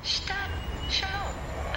Shabbat Shalom.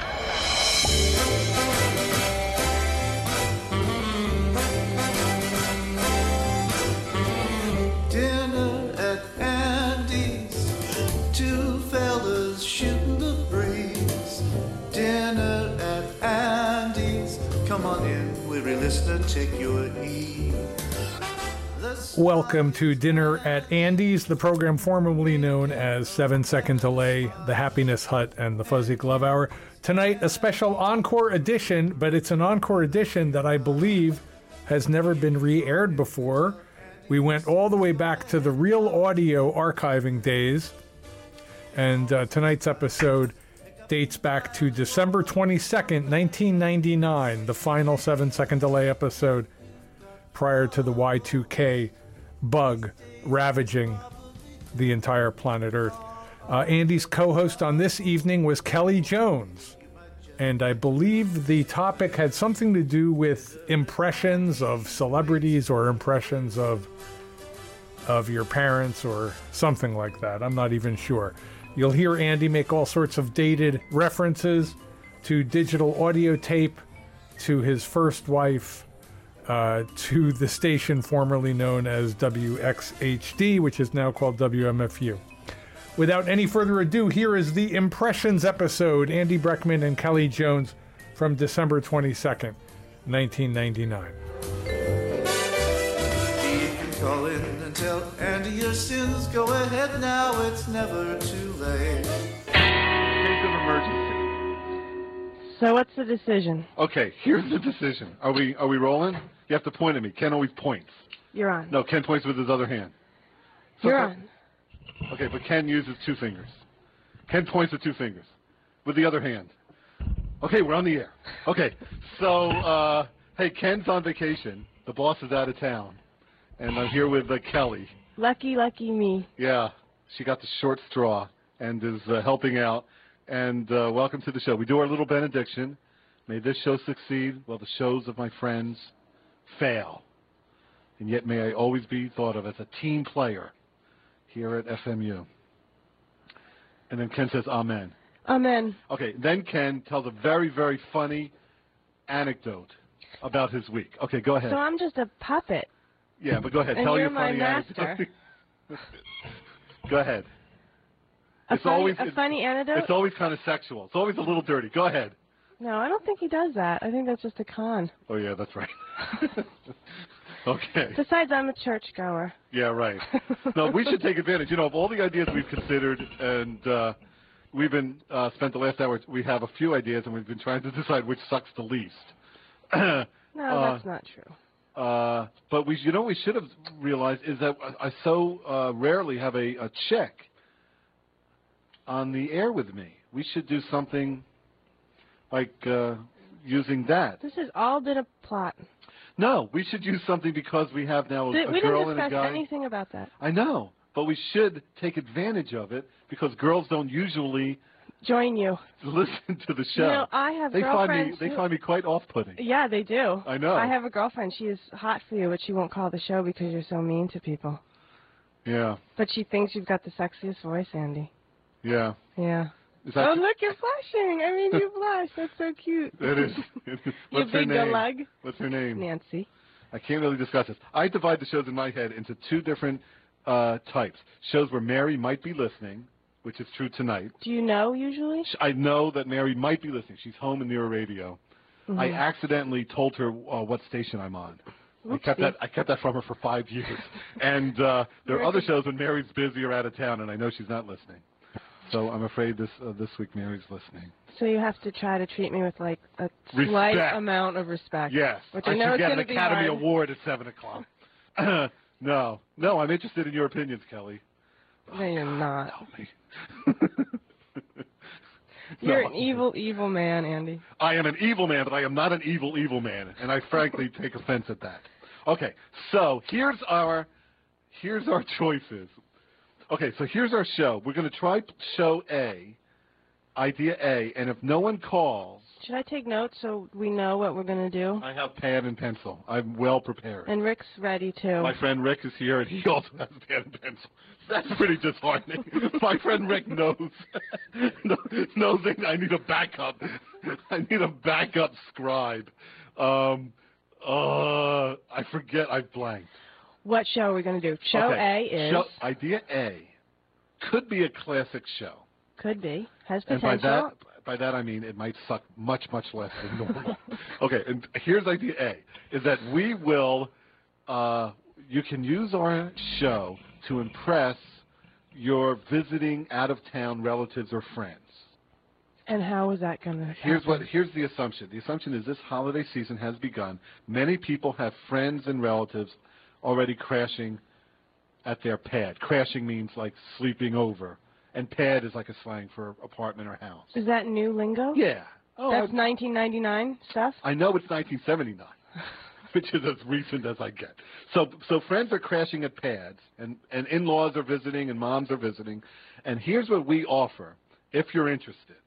Dinner at Andy's, two fellas shooting the breeze. Dinner at Andy's, come on in, weary listener, take your ease. Welcome to Dinner at Andy's, the program formerly known as 7 Second Delay, the Happiness Hut, and the Fuzzy Glove Hour. Tonight, a special encore edition, but it's an encore edition that I believe has never been re-aired before. We went all the way back to the Real Audio archiving days, and tonight's episode dates back to December 22nd, 1999, the final 7 Second Delay episode prior to the Y2K bug ravaging the entire planet Earth. Andy's co-host on this evening was Kelly Jones, and I believe the topic had something to do with impressions of celebrities or impressions of your parents or something like that. I'm not even sure. You'll hear Andy make all sorts of dated references to digital audio tape, to his first wife, to the station formerly known as WXHD, which is now called WMFU. Without any further ado, here is the Impressions episode, Andy Breckman and Kelly Jones, from December 22nd, 1999. You can call in and tell Andy your sins, go ahead now, it's never too late. Case of emergency. So what's the decision? Okay, here's the decision. Are we rolling? You have to point at me. Ken always points. You're on. No, Ken points with his other hand. You're on. Okay, but Ken uses two fingers. Ken points with two fingers. With the other hand. Okay, we're on the air. Okay, so, hey, Ken's on vacation. The boss is out of town. And I'm here with Kelly. Lucky me. Yeah, she got the short straw and is helping out. And welcome to the show. We do our little benediction. May this show succeed while the shows of my friends fail. And yet may I always be thought of as a team player here at FMU. And then Ken says, Amen. Amen. Okay, then Ken tells a very, very funny anecdote about his week. Okay, go ahead. So I'm just a puppet. Yeah, but go ahead. And Tell you're your funny my master. anecdote. Go ahead. A funny anecdote? It's always kind of sexual. It's always a little dirty. Go ahead. No, I don't think he does that. I think that's just a con. Oh, yeah, that's right. Okay. Besides, I'm a churchgoer. Yeah, right. No, we should take advantage. You know, of all the ideas we've considered, and we've been spent the last hour, we have a few ideas, and we've been trying to decide which sucks the least. No, that's not true. But we should have realized is that I so rarely have a chick on the air with me. We should do something like using that. This has all been a plot. No, we should use something because we have now a girl and a We didn't guy. discuss anything about that. I know, but we should take advantage of it because girls don't usually join you. Listen to the show. You know, I have girlfriends. They find me quite off-putting. Yeah, they do. I know. I have a girlfriend. She is hot for you, but she won't call the show because you're so mean to people. Yeah. But she thinks you've got the sexiest voice, Andy. Yeah. Yeah. Oh, look, you're blushing. I mean, you blush. That's so cute. It is. What's her big name? lug. What's her name? Nancy. I can't really discuss this. I divide the shows in my head into two different types. Shows where Mary might be listening, which is true tonight. Do you know usually? I know that Mary might be listening. She's home and near a radio. Mm-hmm. I accidentally told her what station I'm on. I kept that from her for 5 years. And there are other shows when Mary's busy or out of town, and I know she's not listening. So I'm afraid this week Mary's listening. So you have to try to treat me with like a slight amount of respect. Yes. Which I know should get an be Academy hard. Award at 7 o'clock. No, I'm interested in your opinions, Kelly. No, you're not. Help me. You're an evil man, Andy. I am an evil man, but I am not an evil man, and I frankly take offense at that. Okay, so here's our choices. Okay, so here's our show. We're going to try show A idea A, and if no one calls... Should I take notes so we know what we're going to do? I have pad and pencil. I'm well prepared. And Rick's ready, too. My friend Rick is here, and he also has pad and pencil. That's pretty disheartening. My friend Rick knows that I need a backup. I need a backup scribe. I forget. I blanked. What show are we going to do? Show A is... Idea A could be a classic show. Could be. Has potential. And by that I mean it might suck much, much less than normal. Okay, and here's idea A, is that we will, you can use our show to impress your visiting out-of-town relatives or friends. And how is that going to happen? Here's the assumption. The assumption is this holiday season has begun. Many people have friends and relatives already crashing at their pad. Crashing means like sleeping over. And pad is like a slang for apartment or house. Is that new lingo? Yeah. Oh, that's 1999 stuff? I know it's 1979, which is as recent as I get. So friends are crashing at pads, and in-laws are visiting, and moms are visiting. And here's what we offer, if you're interested.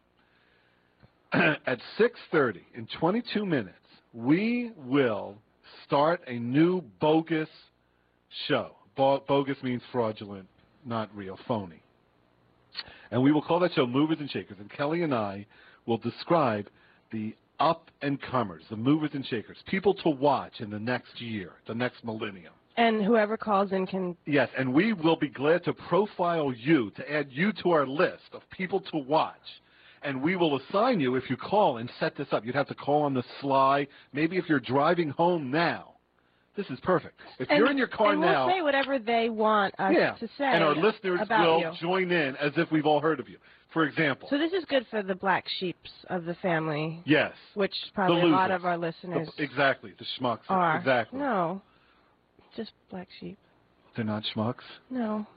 At 6:30, in 22 minutes, we will start a new bogus show. Bogus means fraudulent, not real, phony. And we will call that show Movers and Shakers. And Kelly and I will describe the up-and-comers, the movers and shakers, people to watch in the next year, the next millennium. And whoever calls in can... Yes, and we will be glad to profile you, to add you to our list of people to watch. And we will assign you, if you call and set this up, you'd have to call on the sly. Maybe if you're driving home now. This is perfect. If you're in your car now... we'll say whatever they want us to say and our listeners will you. Join in as if we've all heard of you. For example... So this is good for the black sheeps of the family. Yes. Which probably a lot of our listeners... Exactly. The schmucks. Are. Exactly. No. Just black sheep. They're not schmucks? No.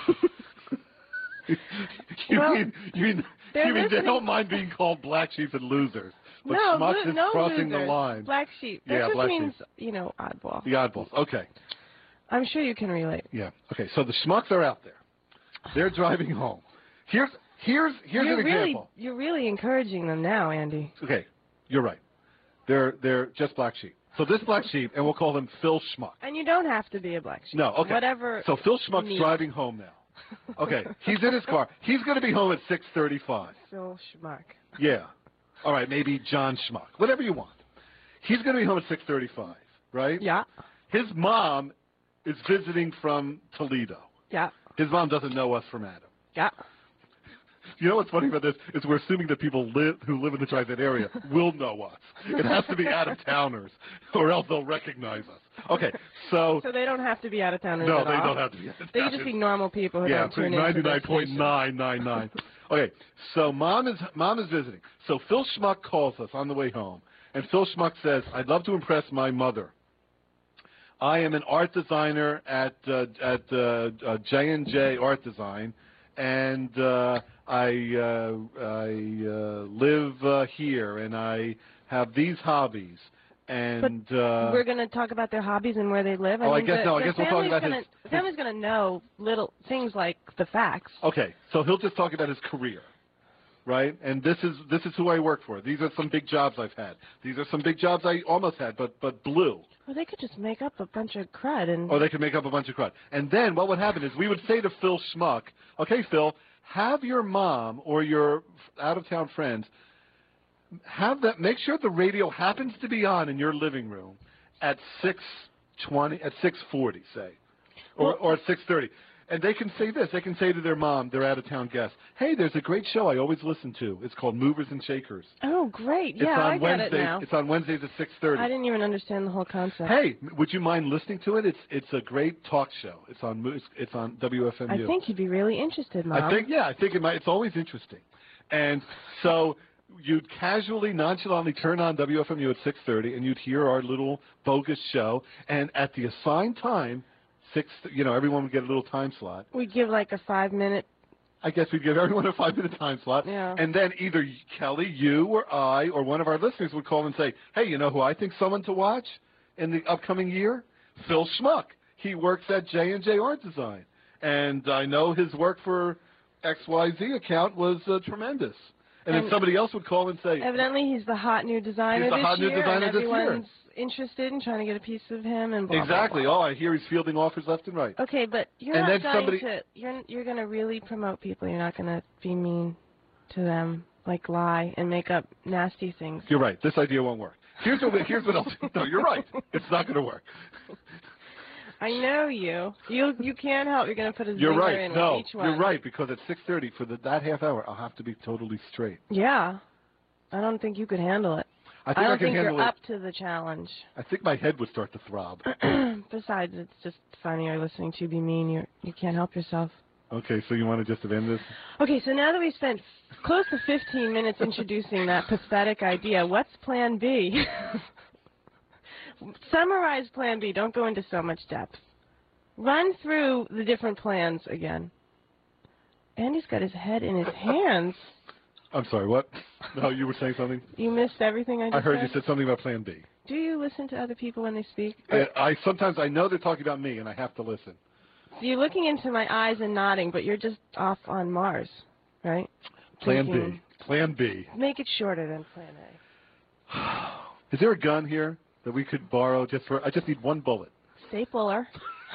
you mean they don't mind being called black sheep and losers? But schmucks is crossing losers. The line. Black sheep. That just means, oddball. The oddballs. Okay. I'm sure you can relate. Yeah. Okay. So the schmucks are out there. They're driving home. Here's an example. You're really encouraging them now, Andy. Okay. You're right. They're just black sheep. So this black sheep, and we'll call him Phil Schmuck. And you don't have to be a black sheep. No. Okay. Whatever. So Phil Schmuck's driving home now. Okay. He's in his car. He's going to be home at 6:35. Phil Schmuck. Yeah. All right, maybe John Schmuck, whatever you want. He's going to be home at 6:35, right? Yeah. His mom is visiting from Toledo. Yeah. His mom doesn't know us from Adam. Yeah. You know what's funny about this is we're assuming that people who live in the tri-state area will know us. It has to be out-of-towners, or else they'll recognize us. Okay, so... So they don't have to be out-of-towners No, at all? they don't have to be out-of-towners. They can just be normal people who don't tune in. 99.999. Okay, so mom is visiting. So Phil Schmuck calls us on the way home, and Phil Schmuck says, I'd love to impress my mother. I am an art designer at J&J Art Design, and I live here, and I have these hobbies. And we're going to talk about their hobbies and where they live. I guess we'll talk about his... The family's going to know little things like the facts. Okay, so he'll just talk about his career, right? And this is who I work for. These are some big jobs I've had. These are some big jobs I almost had, but blew. Well, they could just make up a bunch of crud. And or they could make up a bunch of crud. And then what would happen is we would say to Phil Schmuck, okay, Phil, have your mom or your out-of-town friends make sure the radio happens to be on in your living room at 6:20, at 6:40, say, or at 6:30. And they can say this. They can say to their mom, their out-of-town guest, hey, there's a great show I always listen to. It's called Movers and Shakers. Oh, great. Yeah, I get it now. It's on Wednesdays at 6:30. I didn't even understand the whole concept. Hey, would you mind listening to it? It's a great talk show. It's on WFMU. I think you'd be really interested, Mom. I think it might. It's always interesting. And so you'd casually, nonchalantly turn on WFMU at 6:30, and you'd hear our little bogus show. And at the assigned time, everyone would get a little time slot. We'd give like a 5-minute. I guess we'd give everyone a 5-minute time slot. Yeah. And then either Kelly, you, or I, or one of our listeners would call and say, hey, you know who I think someone to watch in the upcoming year? Phil Schmuck. He works at J&J Art Design. And I know his work for XYZ account was tremendous. And then somebody else would call and say, evidently he's the hot new designer He's the hot this new year, designer and this year. everyone's interested in trying to get a piece of him and blah, exactly. blah, blah. Oh, I hear he's fielding offers left and right. Okay, but you're And not then going somebody- to you're going to really promote people. You're not going to be mean to them, like lie and make up nasty things. You're right. This idea won't work. Here's what else. No, you're right. It's not going to work. I know you. You can't help. You're going to put a You're zinger right. in No, with each one. you're right, because at 6:30 for that half hour, I'll have to be totally straight. Yeah. I don't think you could handle it. I think I don't can think handle you're it. up to the challenge. I think my head would start to throb. Besides, it's just funnier listening to you be mean. You can't help yourself. Okay, so you want to just end this? Okay, so now that we've spent close to 15 minutes introducing that pathetic idea, what's Plan B? Summarize Plan B. Don't go into so much depth. Run through the different plans again. Andy's got his head in his hands. I'm sorry, what? No, you were saying something? You missed everything I just I heard said? you said something about Plan B. Do you listen to other people when they speak? Sometimes I know they're talking about me, and I have to listen. So you're looking into my eyes and nodding, but you're just off on Mars, right? Plan Thinking, B. Plan B. Make it shorter than Plan A. Is there a gun here that we could borrow just for? I just need one bullet. Stapler.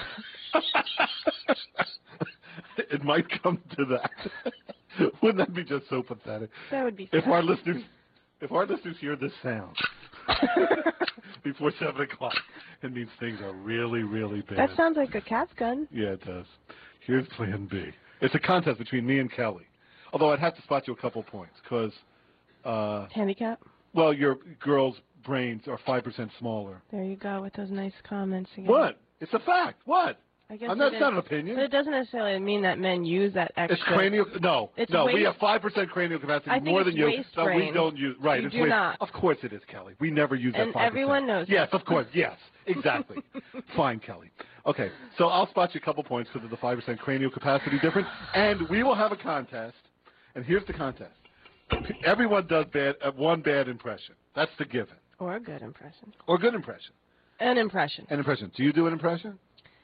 It might come to that. Wouldn't that be just so pathetic? That would be If sad. our listeners hear this sound before 7 o'clock, it means things are really, really bad. That sounds like a cat's gun. Yeah, it does. Here's Plan B. It's a contest between me and Kelly. Although I'd have to spot you a couple points because, Handicap. well, your girls' brains are 5% smaller. There you go with those nice comments again. What? It's a fact. What? I guess That's it not is. an opinion. But it doesn't necessarily mean that men use that extra. It's cranial. No, It's no. We waist- have 5% cranial capacity I think more it's than you. waist No, we brain. don't use. Right. You it's do waist. not. Of course it is, Kelly. We never use And that 5%. everyone knows Yes, that. of course. Yes, exactly. Fine, Kelly. Okay, so I'll spot you a couple points because of the 5% cranial capacity difference, and we will have a contest. And here's the contest. Everyone does one bad impression. That's the given. Or a good impression. Or good impression. An impression. An impression. Do you do an impression?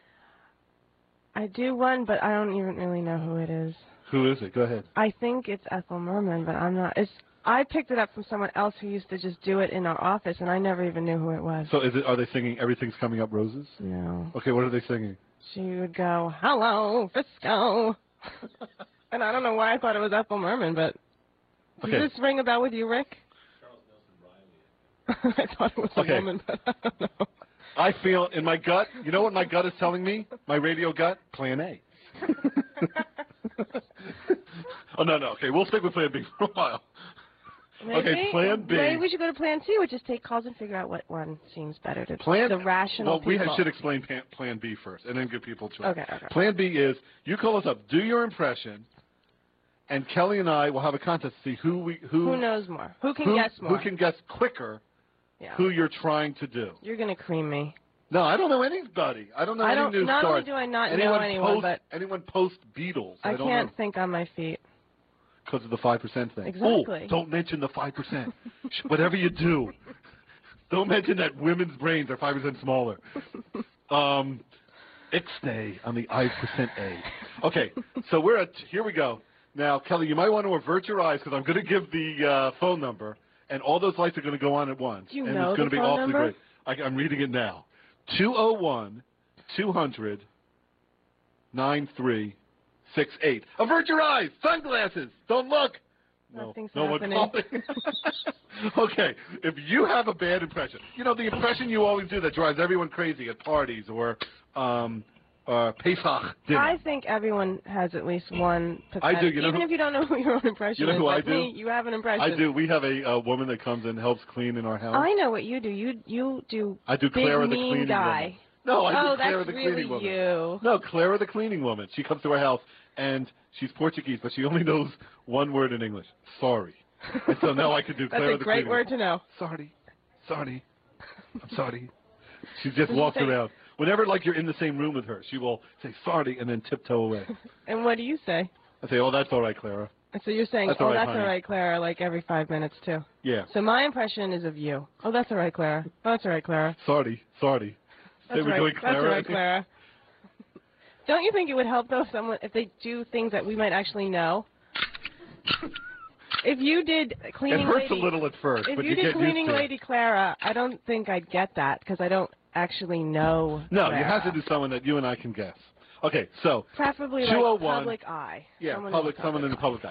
I do one, but I don't even really know who it is. Who is it? Go ahead. I think it's Ethel Merman, but I'm not. I picked it up from someone else who used to just do it in our office, and I never even knew who it was. So are they singing Everything's Coming Up Roses? No. Okay, what are they singing? She would go, "Hello, Frisco." And I don't know why I thought it was Ethel Merman, but does Okay. this ring a bell with you, Rick? Charles Nelson Riley. I thought it was Okay. a woman, but I don't know. I feel in my gut, you know what my gut is telling me? My radio gut? Plan A. Oh, no. Okay, we'll stick with Plan B for a while. Maybe. Okay, Plan B. Maybe we should go to Plan C, which is take calls and figure out what one seems better to Plan the rational Well, we people. should explain Plan B first, and then give people a choice. Okay. Plan B is you call us up, do your impression, and Kelly and I will have a contest to see who knows more? Who can guess more? Who can guess quicker Yeah. who you're trying to do. You're going to cream me. No, I don't know anybody. I don't know any new Not stars. only do I not know anyone, but anyone post Beatles. I don't can't know. think on my feet. Because of the 5% thing. Exactly. Oh, don't mention the 5%. Whatever you do, don't mention that women's brains are 5% smaller. Ixnay on the I% A. Okay, so here we go. Now, Kelly, you might want to avert your eyes because I'm going to give the phone number, and all those lights are going to go on at once. Do you and know it's going the to be phone awfully number? great. I'm reading it now. 201-200-9368. Avert your eyes. Sunglasses. Don't look. Nothing's no happening. one calling. Okay, if you have a bad impression, the impression you always do that drives everyone crazy at parties or Pesach dinner. I think everyone has at least one pathetic. I do. Even if you don't know who your own impression You know is, who I like do? me, you have an impression. I do. We have a woman that comes and helps clean in our house. I know what you do. You do. I do big Clara the mean cleaning guy. woman. No, I do Oh, Clara that's the really cleaning woman. you. No, Clara the cleaning woman. She comes to our house and she's Portuguese, but she only knows one word in English. Sorry. And so now I can do That's Clara a the great cleaning word woman. to know. Sorry. I'm sorry. She just Does she walks say- around. Whenever, you're in the same room with her, she will say, sorry, and then tiptoe away. And what do you say? I say, oh, that's all right, Clara. And so you're saying, That's all oh, right, that's honey. all right, Clara, like every 5 minutes, too. Yeah. So my impression is of you. Oh, that's all right, Clara. Oh, that's all right, Clara. Sorry. That's Say we're right. doing That's Clara. all right, Clara. Don't you think it would help, though, if they do things that we might actually know? If you did It Cleaning hurts Lady, a little at first, if but you you did get Cleaning used to Lady Clara, I don't think I'd get that because I don't actually know. it. No, Clara. you have to do someone that you and I can guess. Okay, so Preferably like 201. public eye. Yeah, Someone someone in the public eye.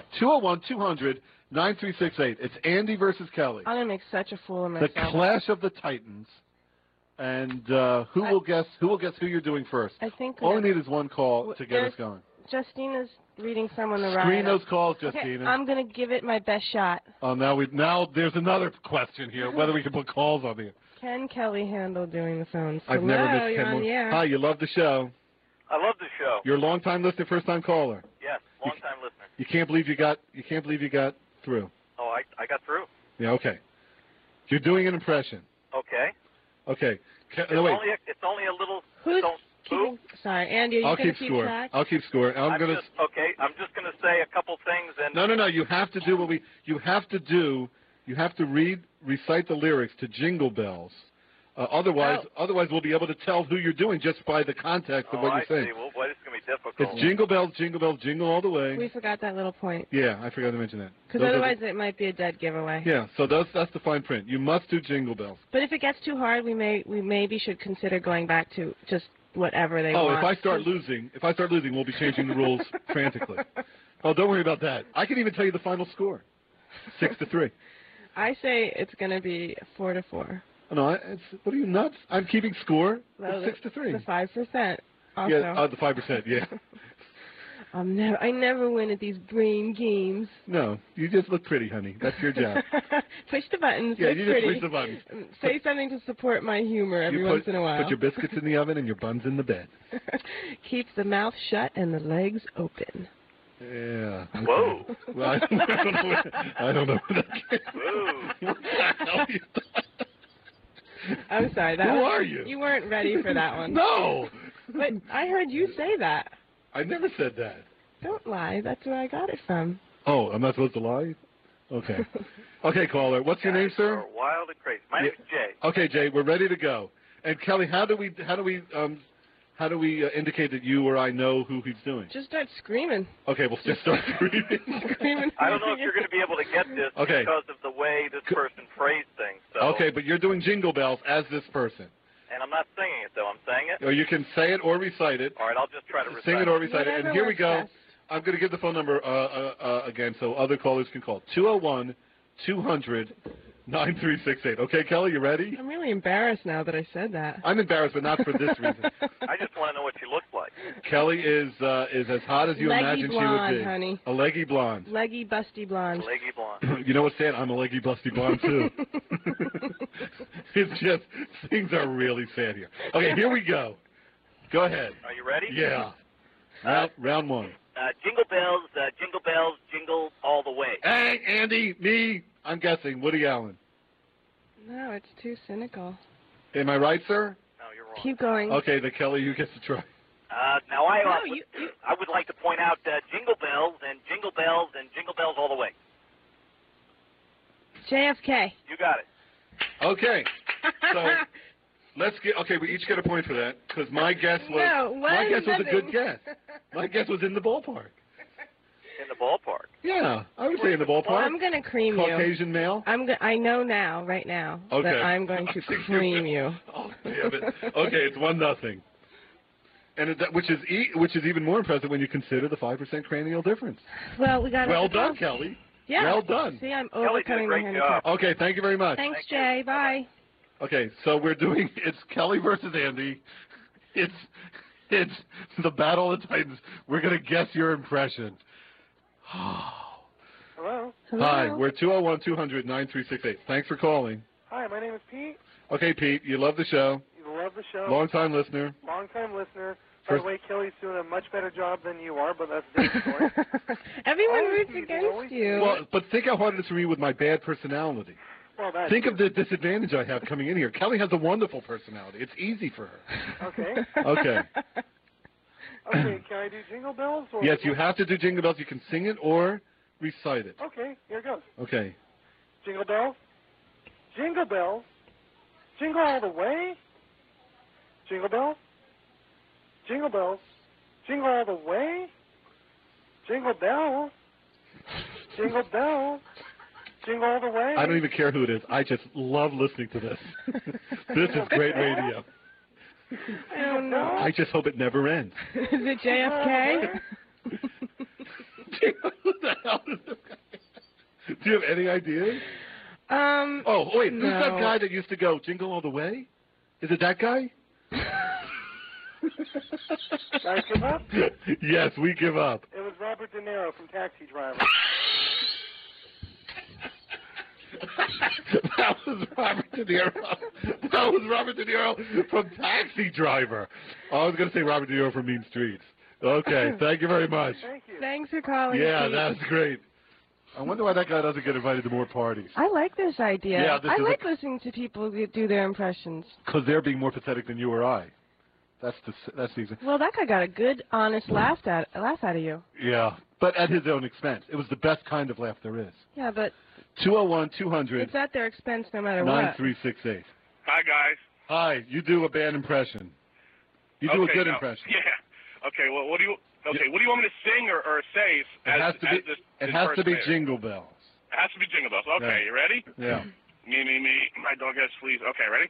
201-200-9368. It's Andy versus Kelly. I'm gonna make such a fool of The myself. Clash of the Titans. And who will guess who you're doing first? I think All we need is one call to get us going. Justina's reading someone the right. Screen those calls, Okay, Justina. I'm gonna give it my best shot. Oh, now there's another question here, whether we can put calls on here. Can Kelly handle doing the phones? I've never Hello, missed you're 10 on more. the air. Hi, you love the show. I love the show. You're a long-time listener, first-time caller. Yes, long-time listener. You can't believe you got through. Oh, I got through. Yeah, okay. You're doing an impression. Okay. Okay. It's No, wait. only a little. Who's don't- keeping? Sorry, Andy. Are you I'll gonna keep score. track? I'll keep score. I'm gonna. I'm just gonna say a couple things and. No. You have to do what we. You have to do. You have to recite the lyrics to Jingle Bells. Otherwise, we'll be able to tell who you're doing just by the context of what I you're saying. see. Well, boy, this is gonna be difficult. It's Jingle Bells, Jingle Bells, Jingle all the way. We forgot that little point. Yeah, I forgot to mention that. Because Those are otherwise it might be a dead giveaway. Yeah, so that's the fine print. You must do Jingle Bells. But if it gets too hard, we maybe should consider going back to just whatever they want. Oh, if I start losing, we'll be changing the rules frantically. Oh, don't worry about that. I can even tell you the final score. 6-3. I say it's going to be 4-4. No, what are you nuts? I'm keeping score. Well, It's 6-3. The 5%. Also. Yeah, the 5%. Yeah. I never win at these brain games. No, you just look pretty, honey. That's your job. Push the buttons. Yeah, look you just pretty. push the buttons. Say something to support my humor every once in a while. Put your biscuits in the oven and your buns in the bed. Keeps the mouth shut and the legs open. Yeah. Okay. Whoa. Well, I don't know. What that Whoa. what the hell you I'm sorry. Who are you? You weren't ready for that one. No. But I heard you say that. I never said that. Don't lie. That's where I got it from. Oh, I'm not supposed to lie? Okay. Okay, caller. What's your name, sir? You're wild and crazy. My name's Jay. Okay, Jay, we're ready to go. And Kelly, how do we indicate that you or I know who he's doing? Just start screaming. Okay, we'll just start screaming. Screaming. I don't know if you're going to be able to get this Okay. because of the way this person phrased things. So. Okay, but you're doing Jingle Bells as this person. And I'm not singing it, though. I'm saying it. Or you can say it or recite it. All right, I'll just try to recite Sing it or recite it. And Whatever here we works go. best. I'm going to give the phone number again so other callers can call. 201-200-9368. Okay, Kelly, you ready? I'm really embarrassed now that I said that. I'm embarrassed, but not for this reason. I just want to know what she looks like. Kelly is as hot as you Leggy imagine blonde, she would be. honey. A leggy blonde. Leggy, busty blonde. Leggy blonde. You know what's sad? I'm a leggy, busty blonde, too. It's just, things are really sad here. Okay, here we go. Go ahead. Are you ready? Yeah. Round one. Jingle bells, jingle all the way. Hey, Andy, me, I'm guessing, Woody Allen. No, it's too cynical. Am I right, sir? No, you're wrong. Keep going. Okay, then Kelly, you get to try. Now I you- would like to point out jingle bells and jingle bells and jingle bells all the way. JFK. You got it. Okay, so let's get. Okay, we each get a point for that because my guess was a good guess. My guess was in the ballpark. In the ballpark. Yeah, I would say in the Well, ballpark. I'm gonna cream you. Caucasian male. I know now, right now, Okay. that I'm going to cream you. Oh, damn it. Okay, it's 1-0. And which is even more impressive when you consider the 5% cranial difference. Well, we got. Well done, Kelly. Yeah. Well done. See, I'm Kelly did a overcoming the great handicap. job. Okay, thank you very much. Thanks, Thank you. Jay. Bye. Okay, so it's Kelly versus Andy. It's the Battle of the Titans. We're going to guess your impression. Hello. Hi, we're 201-200-9368. Thanks for calling. Hi, my name is Pete. Okay, Pete, you love the show. You love the show. Long-time listener. Long-time listener. By First- the way, Kelly's doing a much better job than you are, but that's a different story. Everyone Always roots teasing, against always you. Well, but think how hard it is for me with my bad personality. Well, that's Think of the disadvantage I have coming in here. Kelly has a wonderful personality. It's easy for her. okay. Okay. Okay, can I do Jingle Bells? Or Yes, you have to do Jingle Bells. You can sing it or recite it. Okay, here it goes. Okay. Jingle Bells. Jingle Bells. Jingle all the way. Jingle Bells. Jingle Bells. Jingle all the way. Jingle Bells. Jingle Bells. Jingle All the Way? I don't even care who it is. I just love listening to this. This is great radio. I don't know. I just hope it never ends. Is it JFK? Who the hell is this guy? Do you have any ideas? Oh, wait. No. Who's that guy that used to go Jingle All the Way? Is it that guy? Guys give up? Yes, we give up. It was Robert De Niro from Taxi Driver. That was Robert De Niro. That was Robert De Niro from Taxi Driver. Oh, I was going to say Robert De Niro from Mean Streets. Okay, thank you very much. Thank you. Thanks for calling. Yeah, Pete. that's great. I wonder why that guy doesn't get invited to more parties. I like this idea. Yeah, this I is like listening to people do their impressions. Because they're being more pathetic than you or I. That's the example. Well, that guy got a good, honest laugh out of you. Yeah, but at his own expense. It was the best kind of laugh there is. Yeah, but 201-200. it's at their expense no matter what. 9368. Hi, guys. Hi, you do a bad impression. You do a good impression. Yeah. Okay. Well, what do you want me to sing or say? It has to be. It has to be Jingle Bells. It has to be Jingle Bells. Okay, Yeah. you ready? Yeah. Me. My dog has fleas. Okay, ready?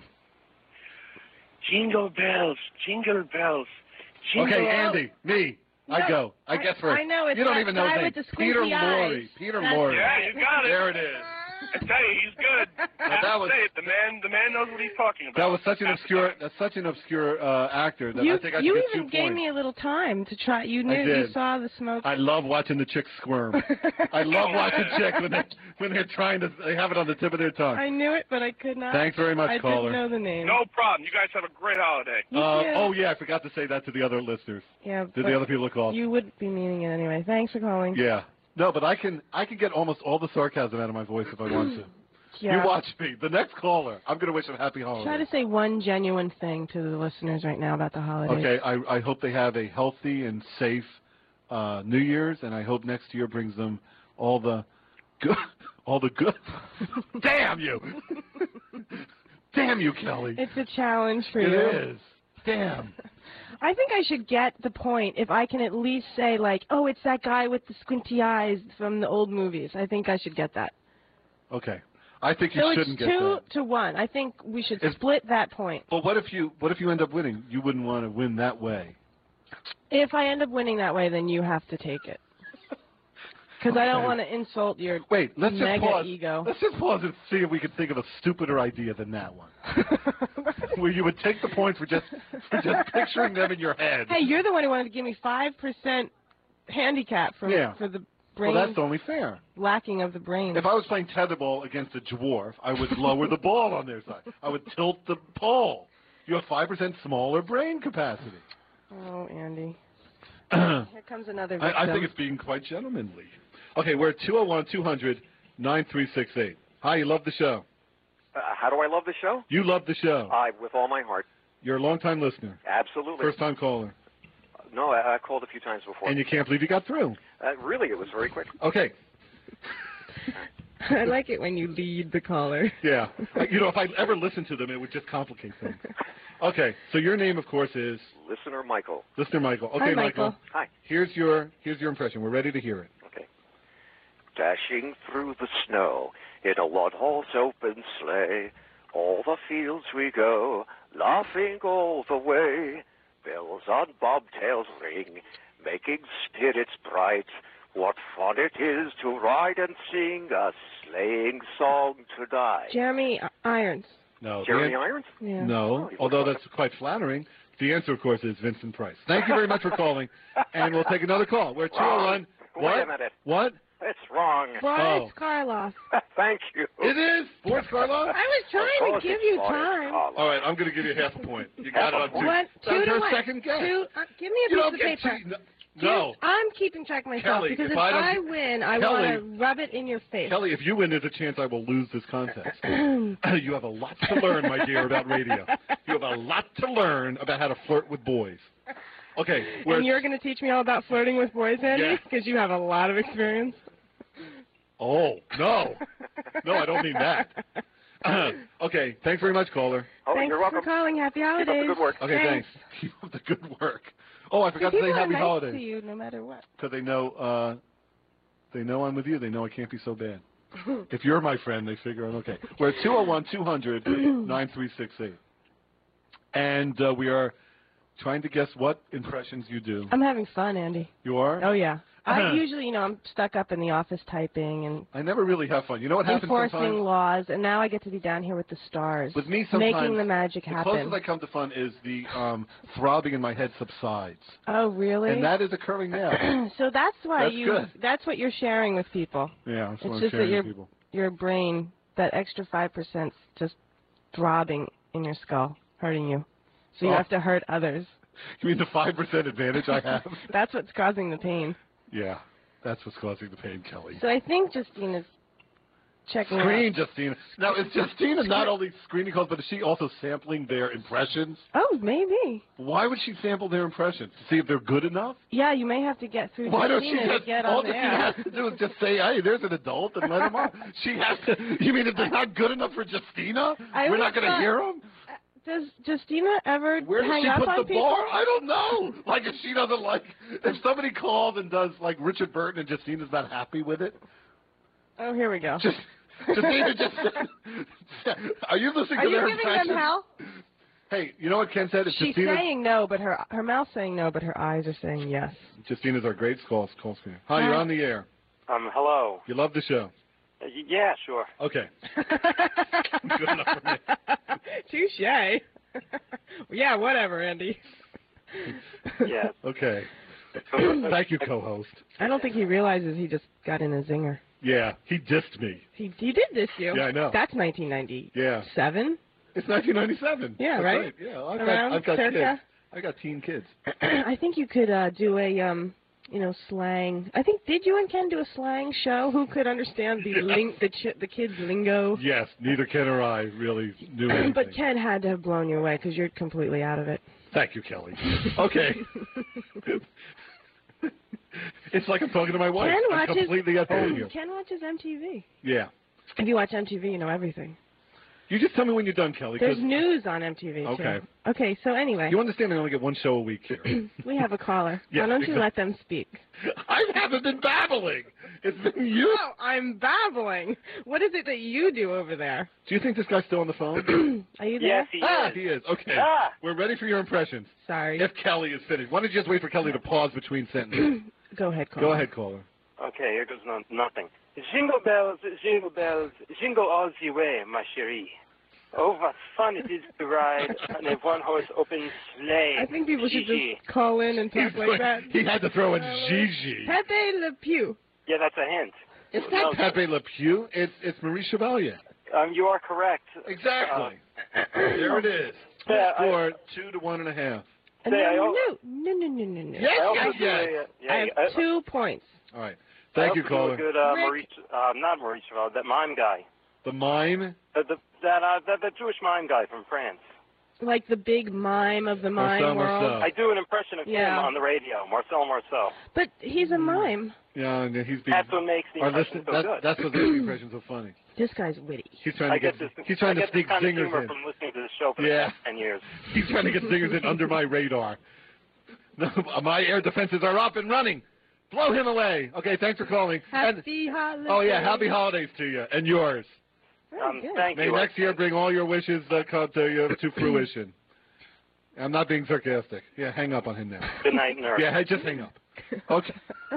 Jingle bells, jingle bells. Jingle Okay, Andy, me. I go. I guess first. I know, it's you don't that even know guy his name. with the squinty Peter eyes. Lorre. Peter That's Lorre. Yeah, you got it. There it is. I tell you, he's good. that was- say it. The man knows what he's talking about. That was such an obscure. That's such an obscure actor that I think I should you get 2 even gave points. me a little time to try. You knew you did. saw the smoke. I love watching the chicks squirm. I love watching chicks when they're trying to. They have it on the tip of their tongue. I knew it, but I could not. Thanks very much, I caller. didn't know the name. No problem. You guys have a great holiday. You too. Oh yeah, I forgot to say that to the other listeners. Yeah. To but the other people who called. You would be meaning it anyway. Thanks for calling. Yeah. No, but I can get almost all the sarcasm out of my voice if I want to. Yeah. You watch me. The next caller, I'm going to wish them happy holidays. Try to say one genuine thing to the listeners right now about the holidays. Okay, I hope they have a healthy and safe New Year's, and I hope next year brings them all the good. Damn you! Damn you, Kelly! It's a challenge for you. It is. Damn. I think I should get the point if I can at least say, like, oh, it's that guy with the squinty eyes from the old movies. I think I should get that. Okay. I think you So shouldn't it's get 2 that. to 1. I think we should If- split that point. But what if you end up winning? You wouldn't want to win that way. If I end up winning that way, then you have to take it. Because I don't Okay. want to insult your Wait, let's just mega pause. ego. Let's just pause and see if we can think of a stupider idea than that one. Where you would take the points for just picturing them in your head. Hey, you're the one who wanted to give me 5% handicap for the brain Well, that's only fair. lacking of the brain. If I was playing tetherball against a dwarf, I would lower the ball on their side. I would tilt the pole. You have 5% smaller brain capacity. Oh, Andy. Here comes another victim. I think it's being quite gentlemanly. Okay, we're at 201-200-9368. Hi, you love the show. How do I love the show? You love the show. With all my heart. You're a long-time listener. Absolutely. First-time caller. No, I called a few times before. And you can't believe you got through. Really, it was very quick. Okay. I like it when you lead the caller. Yeah. If I ever listened to them, it would just complicate things. Okay, so your name, of course, is? Listener Michael. Listener Michael. Okay, Hi, Michael. Hi. Here's your impression. We're ready to hear it. Okay. Dashing through the snow in a one-horse open sleigh, all the fields we go, laughing all the way. Bells on bobtails ring, making spirits bright. What fun it is to ride and sing a sleighing song tonight. Jeremy Irons. No. Jeremy Irons? Yeah. No, although that's quite flattering. The answer, of course, is Vincent Price. Thank you very much for calling, and we'll take another call. We're at 201. Wait a minute. What? It's wrong. Boris Karloff. Thank you. It is? Boris Karloff? I was trying to give you time. All right, I'm going to give you half a point. You got it on 2. What? That was 2 to her 1. second guess. Give me a You don't piece of get paper. No. I'm keeping track of myself Kelly, because if if I don't I get- win, I Kelly- want to rub it in your face. Kelly, if you win, there's a chance I will lose this contest. You have a lot to learn, my dear, about radio. You have a lot to learn about how to flirt with boys. Okay. And you're going to teach me all about flirting with boys, Andy? Yeah. Because you have a lot of experience. Oh, no. No, I don't mean that. Okay, thanks very much, caller. Oh, Thanks you're welcome. for calling. Happy holidays. Keep up the good work. Okay, thanks. Keep up the good work. Oh, I forgot to say People are happy nice holidays. to you no matter what. Because they know I'm with you. They know I can't be so bad. If you're my friend, they figure I'm okay. We're at 201-200-9368. And we are trying to guess what impressions you do. I'm having fun, Andy. You are? Oh, yeah. I usually, I'm stuck up in the office typing and I never really have fun. You know what happens enforcing sometimes? laws, and now I get to be down here with the stars. With me sometimes, making the magic the happen. closest I come to fun is the throbbing in my head subsides. Oh, really? And that is occurring now. So that's why That's good. that's what you're sharing with people. Yeah, that's what It's I'm just sharing that with people. your brain, that extra 5% just throbbing in your skull, hurting you. So you Oh. have to hurt others. You mean the 5% advantage I have? That's what's causing the pain. Yeah, that's what's causing the pain, Kelly. So I think Justina's checking Screen, out. Justina. Now, is Justina not only screening calls, but is she also sampling their impressions? Oh, maybe. Why would she sample their impressions? To see if they're good enough? Yeah, you may have to get through Why don't she Justina to just, get all on the Justina air. has to do is just say, hey, there's an adult, and let them on. She has to, you mean if they're not good enough for Justina, we're not going to hear them? Does Justina ever Where does hang she up put on the people? bar? I don't know. Like, if she doesn't like, if somebody calls and does, like, Richard Burton and Justina's not happy with it, Oh, here we go. Justina just are you listening Are to you their giving impressions? them hell? Hey, you know what Ken said? If She's Justina's, saying no, but her mouth's saying no, but her eyes are saying yes. Justina's our great call screener. Hi, you're on the air. Hello. You love the show. Yeah, sure. Okay. Good enough for me. Touche. Yeah, whatever, Andy. Yeah. Okay. Thank you, co-host. I don't think he realizes he just got in a zinger. Yeah, he dissed me. He did this you. Yeah, I know. That's 1997. Yeah. It's 1997. Yeah, That's right? Yeah, Around I've got circa? kids. I got teen kids. I think you could do a slang. I think did you and Ken do a slang show? Who could understand the kids' lingo? Yes, neither Ken or I really knew anything. But Ken had to have blown you away because you're completely out of it. Thank you, Kelly. Okay. It's like I'm talking to my wife. Ken I'm completely at home here. Ken watches MTV. Yeah. If you watch MTV, you know everything. You just tell me when you're done, Kelly. 'cause There's news on MTV, Okay. too. Okay, so anyway, You understand I only get one show a week here. we have a caller. Yeah, Why don't you exactly. let them speak? I haven't been babbling. It's been you. Oh, I'm babbling. What is it that you do over there? Do you think this guy's still on the phone? Are you there? Yes, he is. He is. Okay. Ah. We're ready for your impressions. Sorry. If Kelly is finished. Why don't you just wait for Kelly to pause between sentences? Go ahead, caller. Go ahead, caller. Okay, here goes nothing. Jingle bells, jingle all the way, ma chérie. Oh, what fun it is to ride on a one-horse open sleigh. I think people should Gigi. just call in and talk like that. He had to throw in Gigi. Pepe Le Pew. Yeah, that's a hint. It's not Pepe Le Pew. It's Marie Chevalier. You are correct. Exactly. There it is. Yeah, Score 2 to 1.5. And Say, I no, al- no. Yes, I also yes, do yes. I have 2 points. All right. Thank you, I also caller. do a good Maurice, not Maurice Chevalier, that mime guy. The mime. The Jewish mime guy from France. Like the big mime of the mime Marcel world. Marceau. I do an impression of Yeah. him on the radio, Marcel Marceau. But he's a mime. Yeah, and he's being. That's what makes the our impression listen, so good. that's what makes the impression so funny. This guy's witty. He's trying I to get get. this. He's trying I to get sneak this kind of zingers humor in. from listening to the show for the Yeah. past 10 years. He's trying to get zingers in under my radar. No, my air defenses are up and running. Blow him away. Okay, thanks for calling. Happy holidays. Oh yeah, happy holidays to you and yours. Very good. Thank May you. next year bring all your wishes come to fruition. I'm not being sarcastic. Yeah, hang up on him now. Good night, nerd. Yeah, hey, just hang up. Okay.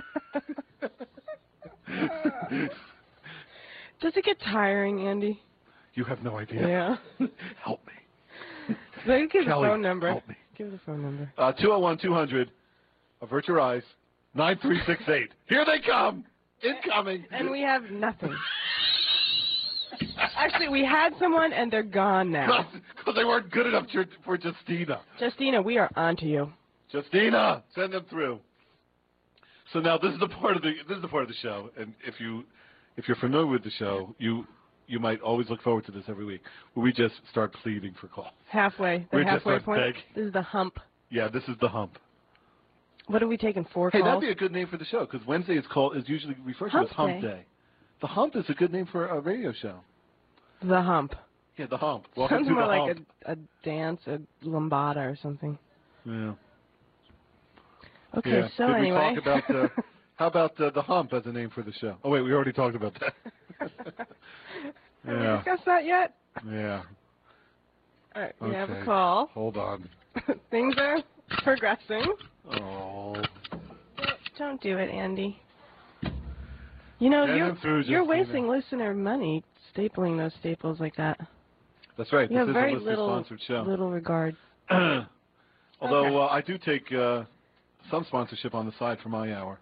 Does it get tiring, Andy? You have no idea. Yeah. Help me. Then give Kelly, the phone number. help me. Give the phone number. 201-200. Avert your eyes. 9368. Here they come. Incoming. And we have nothing. Actually, we had someone, and they're gone now. Because they weren't good enough for Justina. Justina, we are on to you. Justina, send them through. So now this is the part of the show, and if you're familiar with the show, you might always look forward to this every week, where we just start pleading for calls. Halfway. The We just halfway start point. begging. This is the hump. Yeah, this is the hump. What are we taking? 4 Hey, calls? that'd be a good name for the show, because Wednesday is usually referred to Hump as Hump Day. Day. The Hump is a good name for a radio show. The hump. Yeah, the Hump. Welcome Sounds to more the like Hump. a dance, a lambada or something. Yeah. Okay, Yeah. so Did anyway. we talk about How about the hump as a name for the show? Oh, wait, we already talked about that. Have we discussed that yet? Yeah. All right, we Okay. have a call. Hold on. Things are progressing. Oh. Don't do it, Andy. You know, Get him through, you're Justina. wasting listener money stapling those staples like that. That's right. You This have is very a listener-sponsored show. little regard. Although I do take some sponsorship on the side for my hour.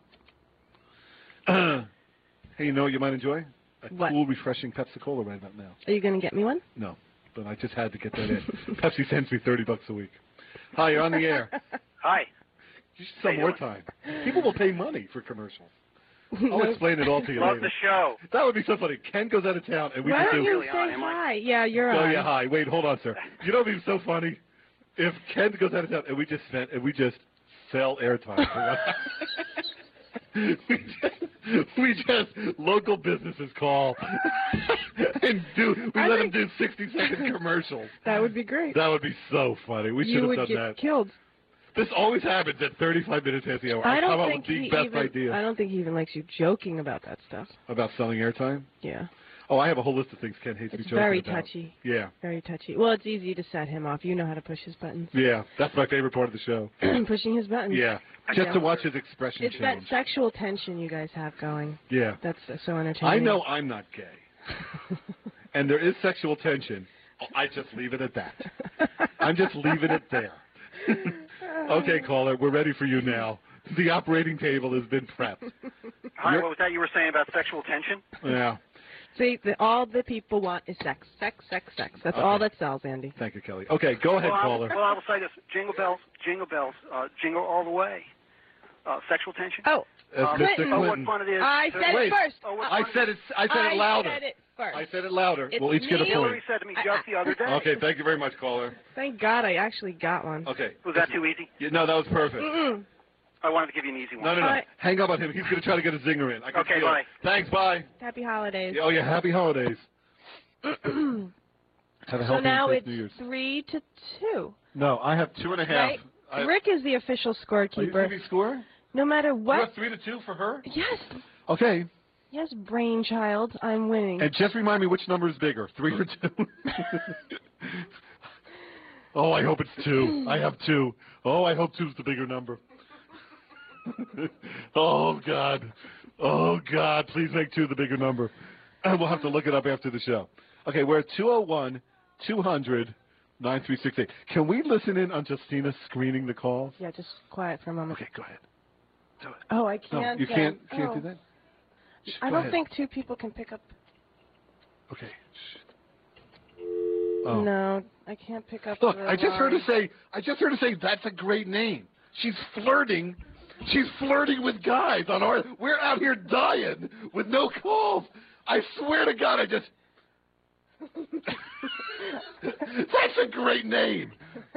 Hey, you know what you might enjoy? A What? cool, refreshing Pepsi-Cola right about now. Are you going to get me one? No, but I just had to get that in. Pepsi sends me $30 a week. Hi, you're on the air. Hi. You should sell more time. People will pay money for commercials. I'll explain it all to you Love later. the show. That would be so funny. Ken goes out of town and we Why just don't do. you say hi? Yeah, you're Oh on. yeah, hi. Wait, hold on, sir. You know what would be so funny? If Ken goes out of town and we just sell airtime. we just local businesses call and let them do 60-second commercials. That would be great. That would be so funny. We should You have would done get that. killed. This always happens at 35 minutes past the hour. I come don't up think with the he best even. idea I don't think he even likes you joking about that stuff. about selling airtime. Yeah, Oh, I have a whole list of things Ken hates me it's joking very about. touchy. Yeah, Very touchy. Well, it's easy to set him off. You know how to push his buttons. yeah. That's my favorite part of the show. Pushing his buttons. Yeah, just to watch his expression It's that change. sexual tension you guys have going. Yeah. That's so entertaining. I know I'm not gay, and there is sexual tension. I just leave it at that. I'm just leaving it there. Okay, caller, we're ready for you now. The operating table has been prepped. Hi, what was that you were saying about sexual tension? Yeah. See, all the people want is sex, sex, sex, sex. That's all that sells, Andy. Thank you, Kelly. Okay, go ahead, caller. Well, I will say this: jingle bells, jingle all the way. Sexual tension. Oh, Mr. Clinton. Oh, what Clinton. fun it is. I said Wait. it first. Oh, what I fun said it. I said it louder. I said it first. I said it louder. It's We'll each get a me. point. Hillary said to me just the other day. Okay, thank you very much, caller. Thank God I actually got one. Okay. Was that too easy? Yeah, no, that was perfect. Mm-mm. I wanted to give you an easy one. No, no, no. All right. Hang up on him. He's going to try to get a zinger in. I can Okay, feel bye. it. Thanks, bye. Happy holidays. Oh, yeah, happy holidays. Have a So healthy now and safe it's New Year's. 3-2. No, I have 2.5. Right? Rick is the official Are you scorekeeper. keeping score? No matter You what. have 3-2 for her? Yes. Okay. Yes, brainchild. I'm winning. And just remind me which number is bigger, 3 or 2? Oh, I hope it's 2. I have 2. Oh, I hope 2's the bigger number. Oh, God. Oh, God. Please make 2 the bigger number. We'll have to look it up after the show. Okay, we're at 201-200-9368. Can we listen in on Justina screening the calls? Yeah, just quiet for a moment. Okay, go ahead. Do it. Oh, I No, can't. you can't oh. do that? Shh, I go don't ahead. think 2 people can pick up. Okay. Shh. Oh. No, I can't pick up. Look, the I just heard her line. say that's a great name. She's flirting with guys on our. We're out here dying with no calls. I swear to God, that's a great name.